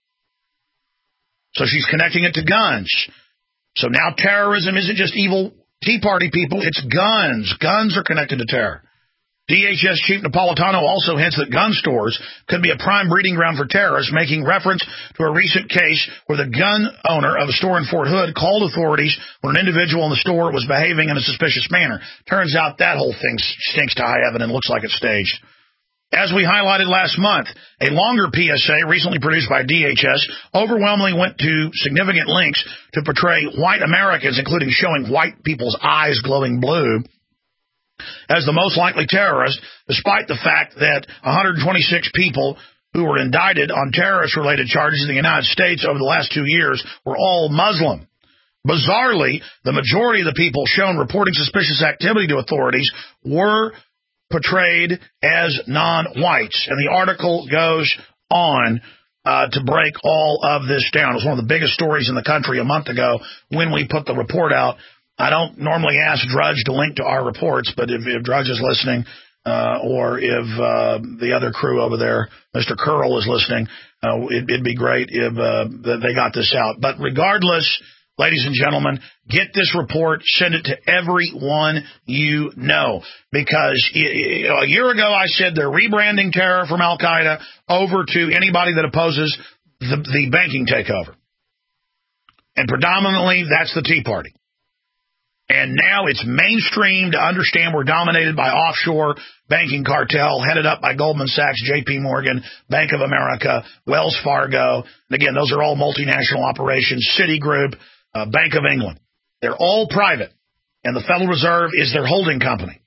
Speaker 2: So she's connecting it to guns. So now terrorism isn't just evil Tea Party people, it's guns. Guns are connected to terror. D H S Chief Napolitano also hints that gun stores could be a prime breeding ground for terrorists, making reference to a recent case where the gun owner of a store in Fort Hood called authorities when an individual in the store was behaving in a suspicious manner. Turns out that whole thing stinks to high heaven and looks like it's staged. As we highlighted last month, a longer P S A recently produced by D H S overwhelmingly went to significant lengths to portray white Americans, including showing white people's eyes glowing blue, as the most likely terrorist, despite the fact that one hundred twenty-six people who were indicted on terrorist-related charges in the United States over the last two years were all Muslim. Bizarrely, the majority of the people shown reporting suspicious activity to authorities were portrayed as non-whites. And the article goes on uh, to break all of this down. It was one of the biggest stories in the country a month ago when we put the report out. I don't normally ask Drudge to link to our reports, but if, if Drudge is listening, uh, or if uh, the other crew over there, Mister Curl, is listening, uh, it, it'd be great if uh, they got this out. But regardless, ladies and gentlemen, get this report, send it to everyone you know, because it, a year ago I said they're rebranding terror from Al-Qaeda over to anybody that opposes the, the banking takeover. And predominantly, that's the Tea Party. And now it's mainstream to understand we're dominated by offshore banking cartel headed up by Goldman Sachs, J P Morgan, Bank of America, Wells Fargo. And again, those are all multinational operations, Citigroup, uh, Bank of England. They're all private, and the Federal Reserve is their holding company.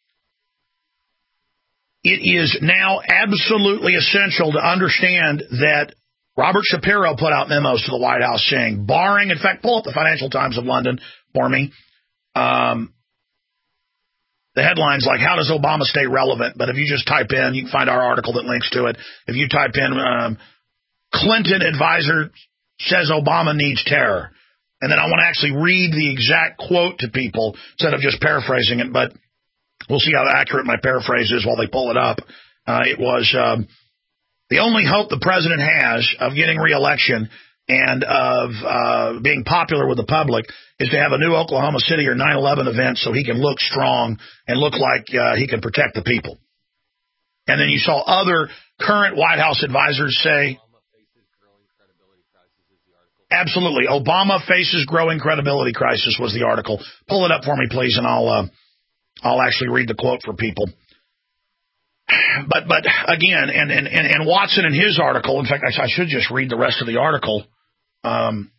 Speaker 2: It is now absolutely essential to understand that Robert Shapiro put out memos to the White House saying, barring, in fact, pull up the Financial Times of London for me, Um, the headline's like, how does Obama stay relevant? But if you just type in, you can find our article that links to it. If you type in, um, Clinton advisor says Obama needs terror. And then I want to actually read the exact quote to people instead of just paraphrasing it. But we'll see how accurate my paraphrase is while they pull it up. Uh, it was um, the only hope the president has of getting reelection and of uh, being popular with the public is to have a new Oklahoma City or nine eleven event so he can look strong and look like uh, he can protect the people. And then you saw other current White House advisors say, absolutely, Obama faces growing credibility crisis was the article. Pull it up for me, please, and I'll uh, I'll actually read the quote for people. But but again, and, and, and Watson in his article, in fact, I, I should just read the rest of the article. Um,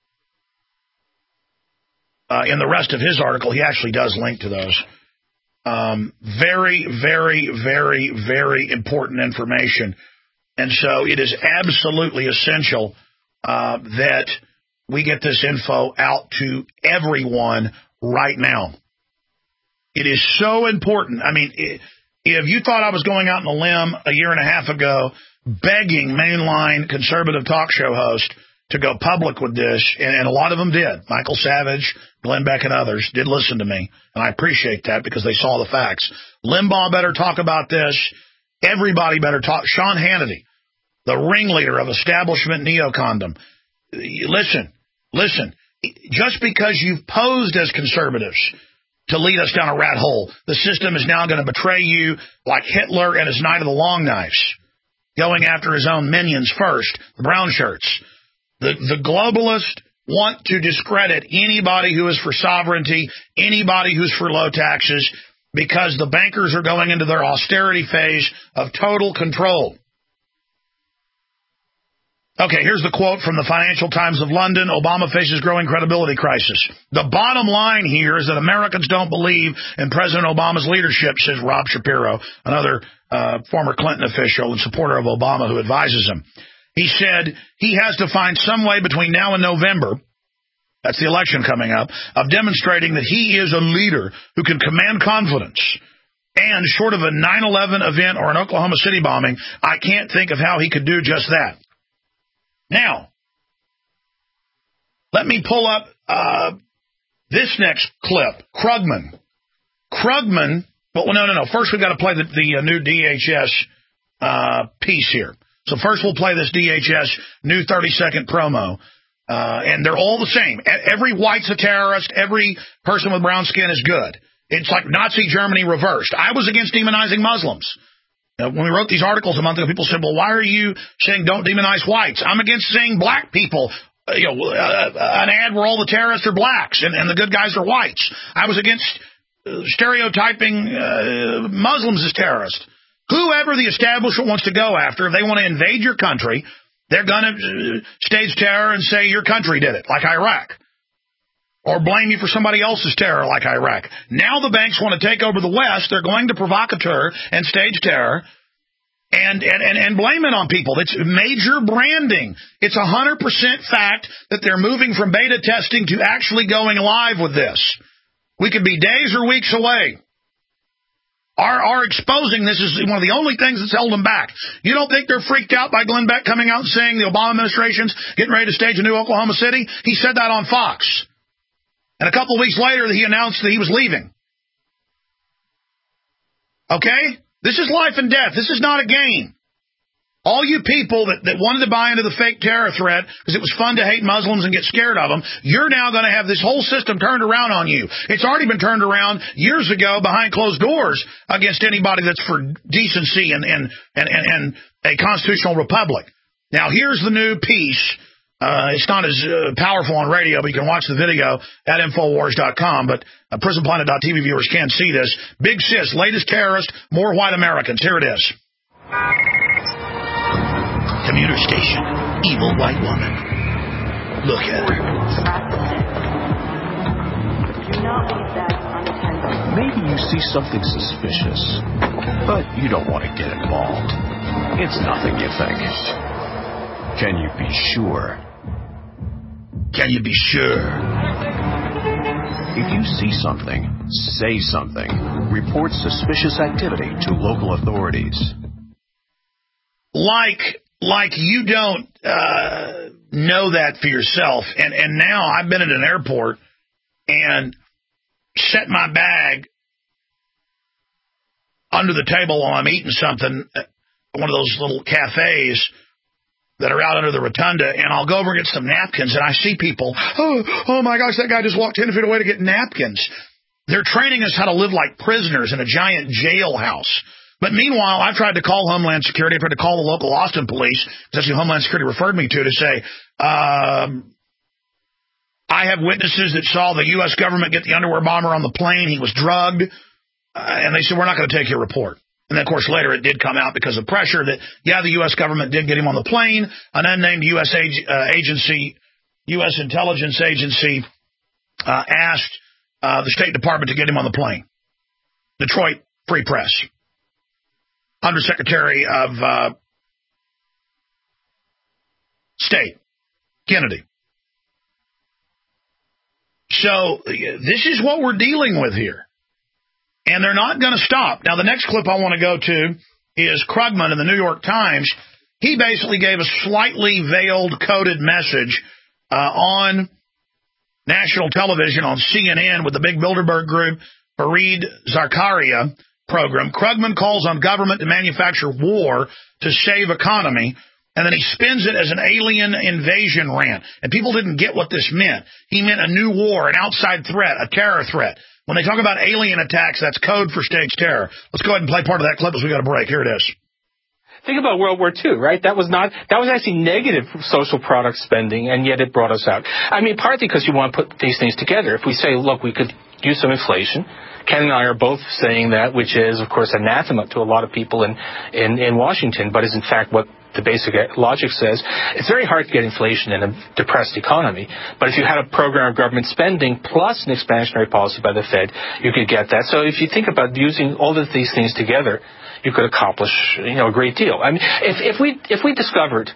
Speaker 2: uh, in the rest of his article, he actually does link to those. Um, very, very, very, very important information. And so it is absolutely essential uh, that we get this info out to everyone right now. It is so important. I mean, it, if you thought I was going out on a limb a year and a half ago begging mainline conservative talk show hosts to go public with this, and, and a lot of them did. Michael Savage, Glenn Beck, and others did listen to me, and I appreciate that because they saw the facts. Limbaugh better talk about this. Everybody better talk. Sean Hannity, the ringleader of establishment neocondom. Listen, Listen, just because you've posed as conservatives to lead us down a rat hole, the system is now going to betray you like Hitler and his Knight of the Long Knives, going after his own minions first, the brown shirts. The, the globalists want to discredit anybody who is for sovereignty, anybody who's for low taxes, because the bankers are going into their austerity phase of total control. Okay, here's the quote from the Financial Times of London. Obama faces growing credibility crisis. The bottom line here is that Americans don't believe in President Obama's leadership, says Rob Shapiro, another uh, former Clinton official and supporter of Obama who advises him. He said he has to find some way between now and November, that's the election coming up, of demonstrating that he is a leader who can command confidence. And short of a nine eleven event or an Oklahoma City bombing, I can't think of how he could do just that. Now, let me pull up uh, this next clip. Krugman. Krugman, well, no, no, no. First, we've got to play the, the uh, new D H S uh, piece here. So first we'll play this D H S new thirty-second promo. Uh, and they're all the same. Every white's a terrorist. Every person with brown skin is good. It's like Nazi Germany reversed. I was against demonizing Muslims. Uh, when we wrote these articles a month ago, people said, well, why are you saying don't demonize whites? I'm against saying black people, uh, you know, uh, an ad where all the terrorists are blacks and, and the good guys are whites. I was against uh, stereotyping uh, Muslims as terrorists. Whoever the establishment wants to go after, if they want to invade your country, they're going to uh, stage terror and say your country did it, like Iraq. Or blame you for somebody else's terror like Iraq. Now the banks want to take over the West. They're going to provocateur and stage terror and, and, and, and blame it on people. It's major branding. It's one hundred percent fact that they're moving from beta testing to actually going live with this. We could be days or weeks away. Our, our exposing this is one of the only things that's held them back. You don't think they're freaked out by Glenn Beck coming out and saying the Obama administration's getting ready to stage a new Oklahoma City? He said that on Fox. And a couple of weeks later, he announced that he was leaving. Okay? This is life and death. This is not a game. All you people that, that wanted to buy into the fake terror threat because it was fun to hate Muslims and get scared of them, you're now going to have this whole system turned around on you. It's already been turned around years ago behind closed doors against anybody that's for decency and, and, and, and, and a constitutional republic. Now, here's the new piece. Uh, it's not as uh, powerful on radio, but you can watch the video at Infowars dot com. But uh, Prison Planet dot T V viewers can see this. Big Sis, latest terrorist, more white Americans. Here it is.
Speaker 10: Commuter station, evil white woman. Look at her.
Speaker 15: Maybe you see something suspicious, but you don't want to get involved. It's nothing, you think. Can you be sure?
Speaker 10: Can you be sure?
Speaker 15: If you see something, say something. Report suspicious activity to local authorities.
Speaker 2: Like, like you don't uh, know that for yourself. And, and now I've been at an airport and set my bag under the table while I'm eating something at one of those little cafes that are out under the rotunda, and I'll go over and get some napkins, and I see people, oh, oh my gosh, that guy just walked ten feet away to get napkins. They're training us how to live like prisoners in a giant jailhouse. But meanwhile, I've tried to call Homeland Security. I've tried to call the local Austin police, because that's who Homeland Security referred me to, to say, um, I have witnesses that saw the U S government get the underwear bomber on the plane. He was drugged. Uh, and they said, we're not going to take your report. And then, of course, later it did come out because of pressure that, yeah, the U S government did get him on the plane. An unnamed U S ag- uh, agency, U S intelligence agency, uh, asked uh, the State Department to get him on the plane. Detroit Free Press. Undersecretary of uh, State, Kennedy. So this is what we're dealing with here. And they're not going to stop. Now, the next clip I want to go to is Krugman in the New York Times. He basically gave a slightly veiled, coded message uh, on national television on C N N with the big Bilderberg Group, Fareed Zakaria program. Krugman calls on government to manufacture war to save economy. And then he spins it as an alien invasion rant. And people didn't get what this meant. He meant a new war, an outside threat, a terror threat. When they talk about alien attacks, that's code for staged terror. Let's go ahead and play part of that clip as we got a break. Here it is.
Speaker 16: Think about World War Two, right? That was not, that was actually negative social product spending, and yet it brought us out. I mean, partly because you want to put these things together. If we say, look, we could use some inflation. Ken and I are both saying that, which is, of course, anathema to a lot of people in, in, in Washington, but is in fact what the basic logic says. It's very hard to get inflation in a depressed economy, but if you had a program of government spending plus an expansionary policy by the Fed, you could get that. So if you think about using all of these things together, you could accomplish, you know, a great deal. I mean, if, if we if we discovered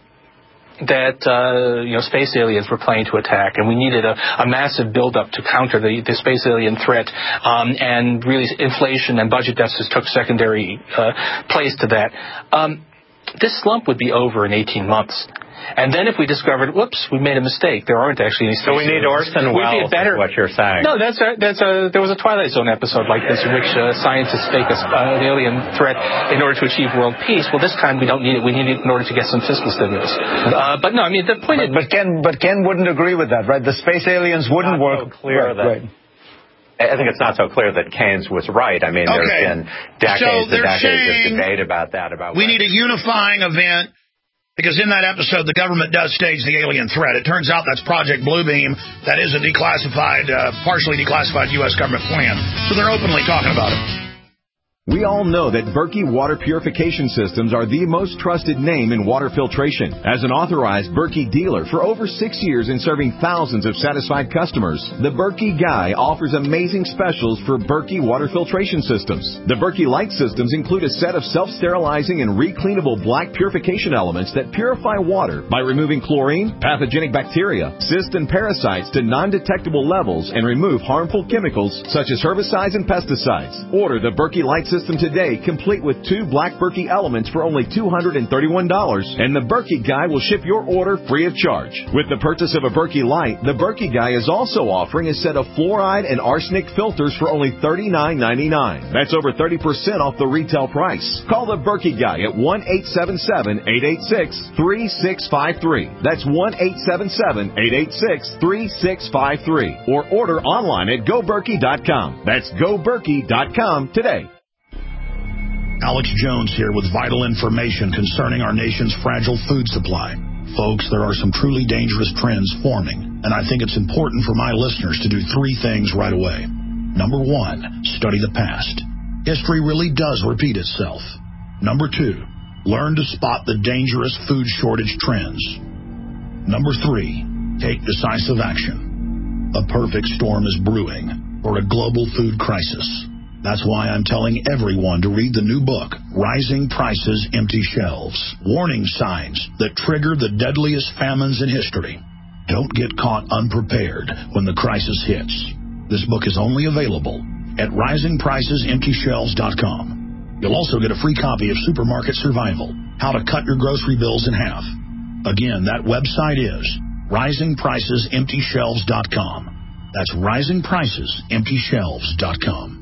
Speaker 16: that uh, you know space aliens were planning to attack, and we needed a, a massive buildup to counter the, the space alien threat, um, and really inflation and budget deficits took secondary uh, place to that, um, this slump would be over in eighteen months. And then if we discovered, whoops, we made a mistake, there aren't actually any space
Speaker 17: So we need
Speaker 16: aliens,
Speaker 17: Orson Welles,
Speaker 16: better,
Speaker 17: is what you're saying.
Speaker 16: No, that's a, that's a, there was a Twilight Zone episode like this in which uh, scientists fake a, uh, an alien threat in order to achieve world peace. Well, this time we don't need it. We need it in order to get some fiscal stimulus. Uh, but no, I mean, the point
Speaker 18: but,
Speaker 16: is...
Speaker 18: But Ken, but Ken wouldn't agree with that, right? The space aliens wouldn't work.
Speaker 17: So clear
Speaker 18: right,
Speaker 17: that,
Speaker 18: right.
Speaker 17: I think it's not so clear that Keynes was right. I mean,
Speaker 2: Okay.
Speaker 17: there's been decades
Speaker 2: So
Speaker 17: and decades
Speaker 2: saying
Speaker 17: of debate about that. About
Speaker 2: we
Speaker 17: what
Speaker 2: need a unifying event, because in that episode, the government does stage the alien threat. It turns out that's Project Bluebeam. That is a declassified, uh, partially declassified U S government plan. So they're openly talking about it.
Speaker 19: We all know that Berkey Water Purification Systems are the most trusted name in water filtration. As an authorized Berkey dealer for over six years and serving thousands of satisfied customers, the Berkey Guy offers amazing specials for Berkey Water Filtration Systems. The Berkey Light systems include a set of self-sterilizing and recleanable black purification elements that purify water by removing chlorine, pathogenic bacteria, cysts, and parasites to non-detectable levels and remove harmful chemicals such as herbicides and pesticides. Order the Berkey Light system today, complete with two black Berkey elements for only two hundred thirty-one dollars, and the Berkey Guy will ship your order free of charge. With the purchase of a Berkey Light, the Berkey Guy is also offering a set of fluoride and arsenic filters for only thirty-nine ninety-nine. That's over thirty percent off the retail price. Call the Berkey Guy at one eight seven seven, eight eight six, three six five three. That's one eight seven seven, eight eight six, three six five three. Or order online at go berkey dot com. That's go berkey dot com today.
Speaker 14: Alex Jones here with vital information concerning our nation's fragile food supply. Folks, there are some truly dangerous trends forming, and I think it's important for my listeners to do three things right away. Number one, study the past. History really does repeat itself. Number two, learn to spot the dangerous food shortage trends. Number three, take decisive action. A perfect storm is brewing for a global food crisis. That's why I'm telling everyone to read the new book, Rising Prices, Empty Shelves. Warning signs that trigger the deadliest famines in history. Don't get caught unprepared when the crisis hits. This book is only available at rising prices empty shelves dot com. You'll also get a free copy of Supermarket Survival, How to Cut Your Grocery Bills in Half. Again, that website is rising prices empty shelves dot com. That's rising prices empty shelves dot com.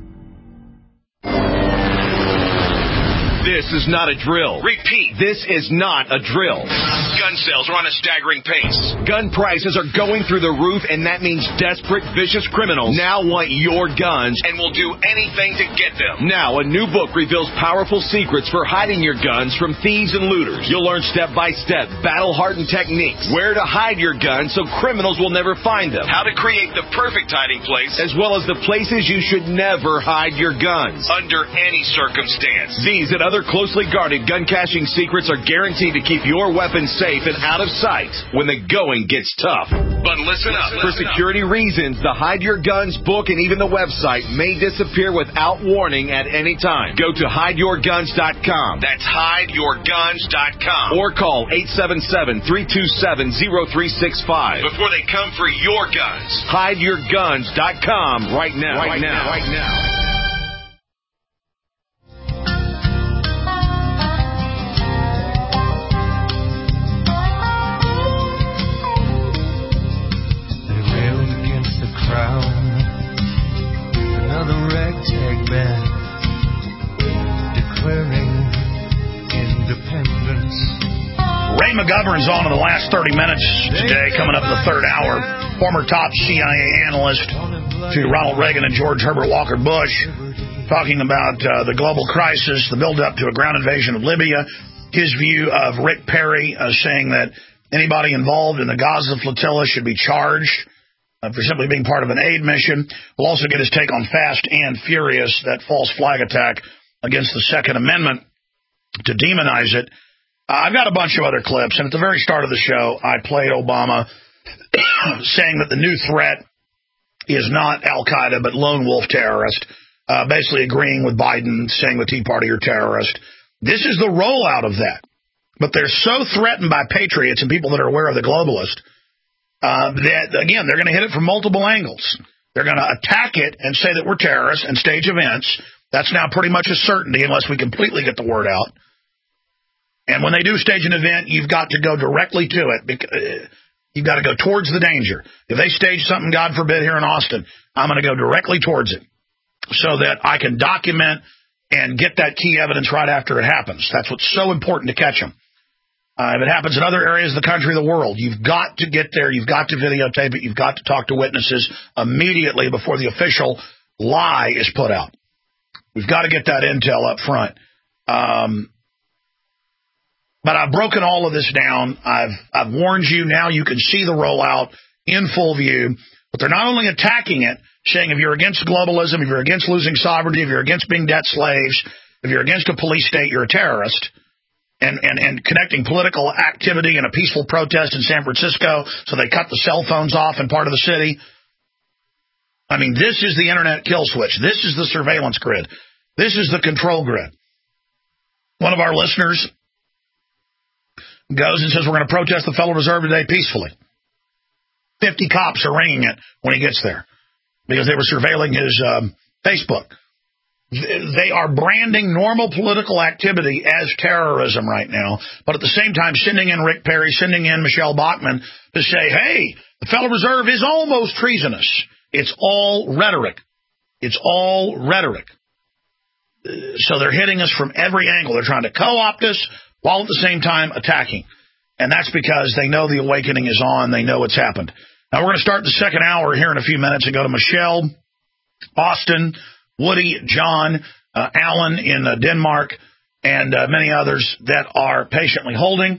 Speaker 20: This is not a drill. Repeat, this is not a drill.
Speaker 11: Gun sales are on a staggering pace.
Speaker 20: Gun prices are going through the roof, and that means desperate, vicious criminals now want your guns
Speaker 11: And will do anything to get them.
Speaker 20: Now, a new book reveals powerful secrets for hiding your guns from thieves and looters. You'll learn step-by-step, battle-hardened techniques, where to hide your guns so criminals will never find them,
Speaker 11: How to create the perfect hiding place
Speaker 20: as well as the places you should never hide your guns.
Speaker 11: under any circumstance.
Speaker 20: These and other closely guarded gun caching secrets are guaranteed to keep your weapons safe and out of sight when the going gets tough.
Speaker 11: But listen up.
Speaker 20: For
Speaker 11: listen
Speaker 20: security
Speaker 11: up.
Speaker 20: reasons, the Hide Your Guns book and even the website may disappear without warning at any time. Go to hide your guns dot com.
Speaker 11: That's hide your guns dot com.
Speaker 20: Or call eight seven seven, three two seven, zero three six five.
Speaker 11: Before they come for your guns.
Speaker 20: hide your guns dot com right now.
Speaker 11: Right now.
Speaker 20: Right now.
Speaker 21: Another ragtag band declaring independence.
Speaker 2: Steve McGovern's on in the last thirty minutes today, coming up in the third hour. Former top C I A analyst to Ronald Reagan and George Herbert Walker Bush, talking about uh, the global crisis, the build-up to a ground invasion of Libya, his view of Rick Perry uh, saying that anybody involved in the Gaza flotilla should be charged uh, for simply being part of an aid mission. We'll also get his take on Fast and Furious, that false flag attack against the Second Amendment, to demonize it. Uh, I've got a bunch of other clips, and at the very start of the show, I played Obama saying that the new threat is not Al-Qaeda, but lone wolf terrorist, uh, basically agreeing with Biden, saying the Tea Party are terrorist. This is the rollout of that. But they're so threatened by patriots and people that are aware of the globalist uh, that, again, they're going to hit it from multiple angles. They're going to attack it and say that we're terrorists and stage events. That's now pretty much a certainty unless we completely get the word out. And when they do stage an event, you've got to go directly to it. Because you've got to go towards the danger. If they stage something, God forbid, here in Austin, I'm going to go directly towards it so that I can document and get that key evidence right after it happens. That's what's so important to catch them. Uh, if it happens in other areas of the country, the world, you've got to get there. You've got to videotape it. You've got to talk to witnesses immediately before the official lie is put out. We've got to get that intel up front. Um, but I've broken all of this down. I've I've warned you. Now you can see the rollout in full view. But they're not only attacking it, saying if you're against globalism, if you're against losing sovereignty, if you're against being debt slaves, if you're against a police state, you're a terrorist. And, and, and connecting political activity and a peaceful protest in San Francisco, so they cut the cell phones off in part of the city. I mean, this is the internet kill switch. This is the surveillance grid. This is the control grid. One of our listeners goes and says, we're going to protest the Federal Reserve today peacefully. Fifty cops are ringing it when he gets there because they were surveilling his um, Facebook. They are branding normal political activity as terrorism right now, but at the same time sending in Rick Perry, sending in Michelle Bachmann to say, hey, the Federal Reserve is almost treasonous. It's all rhetoric. It's all rhetoric. So they're hitting us from every angle. They're trying to co-opt us while at the same time attacking. And that's because they know the awakening is on. They know it's happened. Now we're going to start the second hour here in a few minutes and go to Michelle, Austin, Woody, John, uh, Alan in uh, Denmark, and uh, many others that are patiently holding.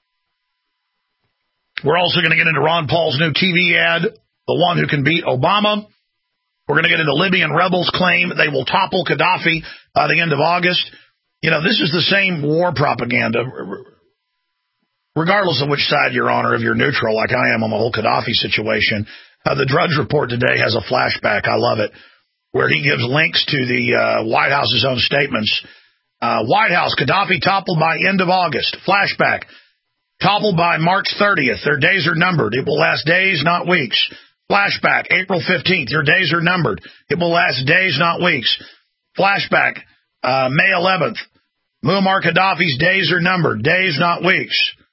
Speaker 2: We're also going to get into Ron Paul's new T V ad, the one who can beat Obama. We're going to get into Libyan rebels claim they will topple Gaddafi by the end of August. You know, this is the same war propaganda, regardless of which side you're on or if you're neutral, like I am on the whole Gaddafi situation. Uh, the Drudge Report today has a flashback. I love it, where he gives links to the uh, White House's own statements. Uh, White House, Gaddafi toppled by end of August. Flashback, toppled by March thirtieth. Their days are numbered. It will last days, not weeks. Flashback, April fifteenth. Your days are numbered. It will last days, not weeks. Flashback, uh, May eleventh. Muammar Gaddafi's days are numbered. Days, not weeks.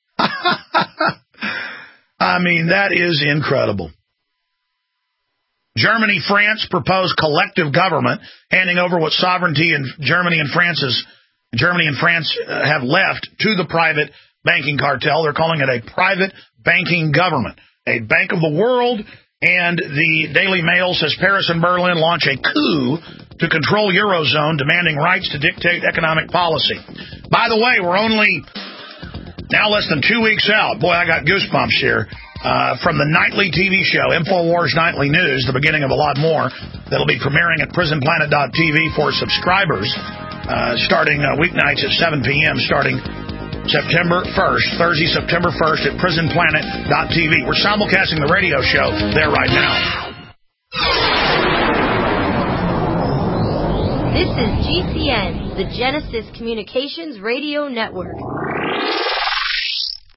Speaker 2: I mean, that is incredible. Germany, France propose collective government, handing over what sovereignty in Germany and France's, Germany and France uh, have left to the private banking cartel. They're calling it a private banking government, a bank of the world. And the Daily Mail says Paris and Berlin launch a coup to control Eurozone, demanding rights to dictate economic policy. By the way, we're only now less than two weeks out. Boy, I got goosebumps here. Uh, from the nightly T V show, InfoWars Nightly News, the beginning of a lot more, that'll be premiering at prison planet dot t v for subscribers, uh, starting uh, weeknights at seven p.m., starting September first, Thursday, September first at prison planet dot t v. We're simulcasting the radio show there right now.
Speaker 3: This is G C N, the Genesis Communications Radio Network.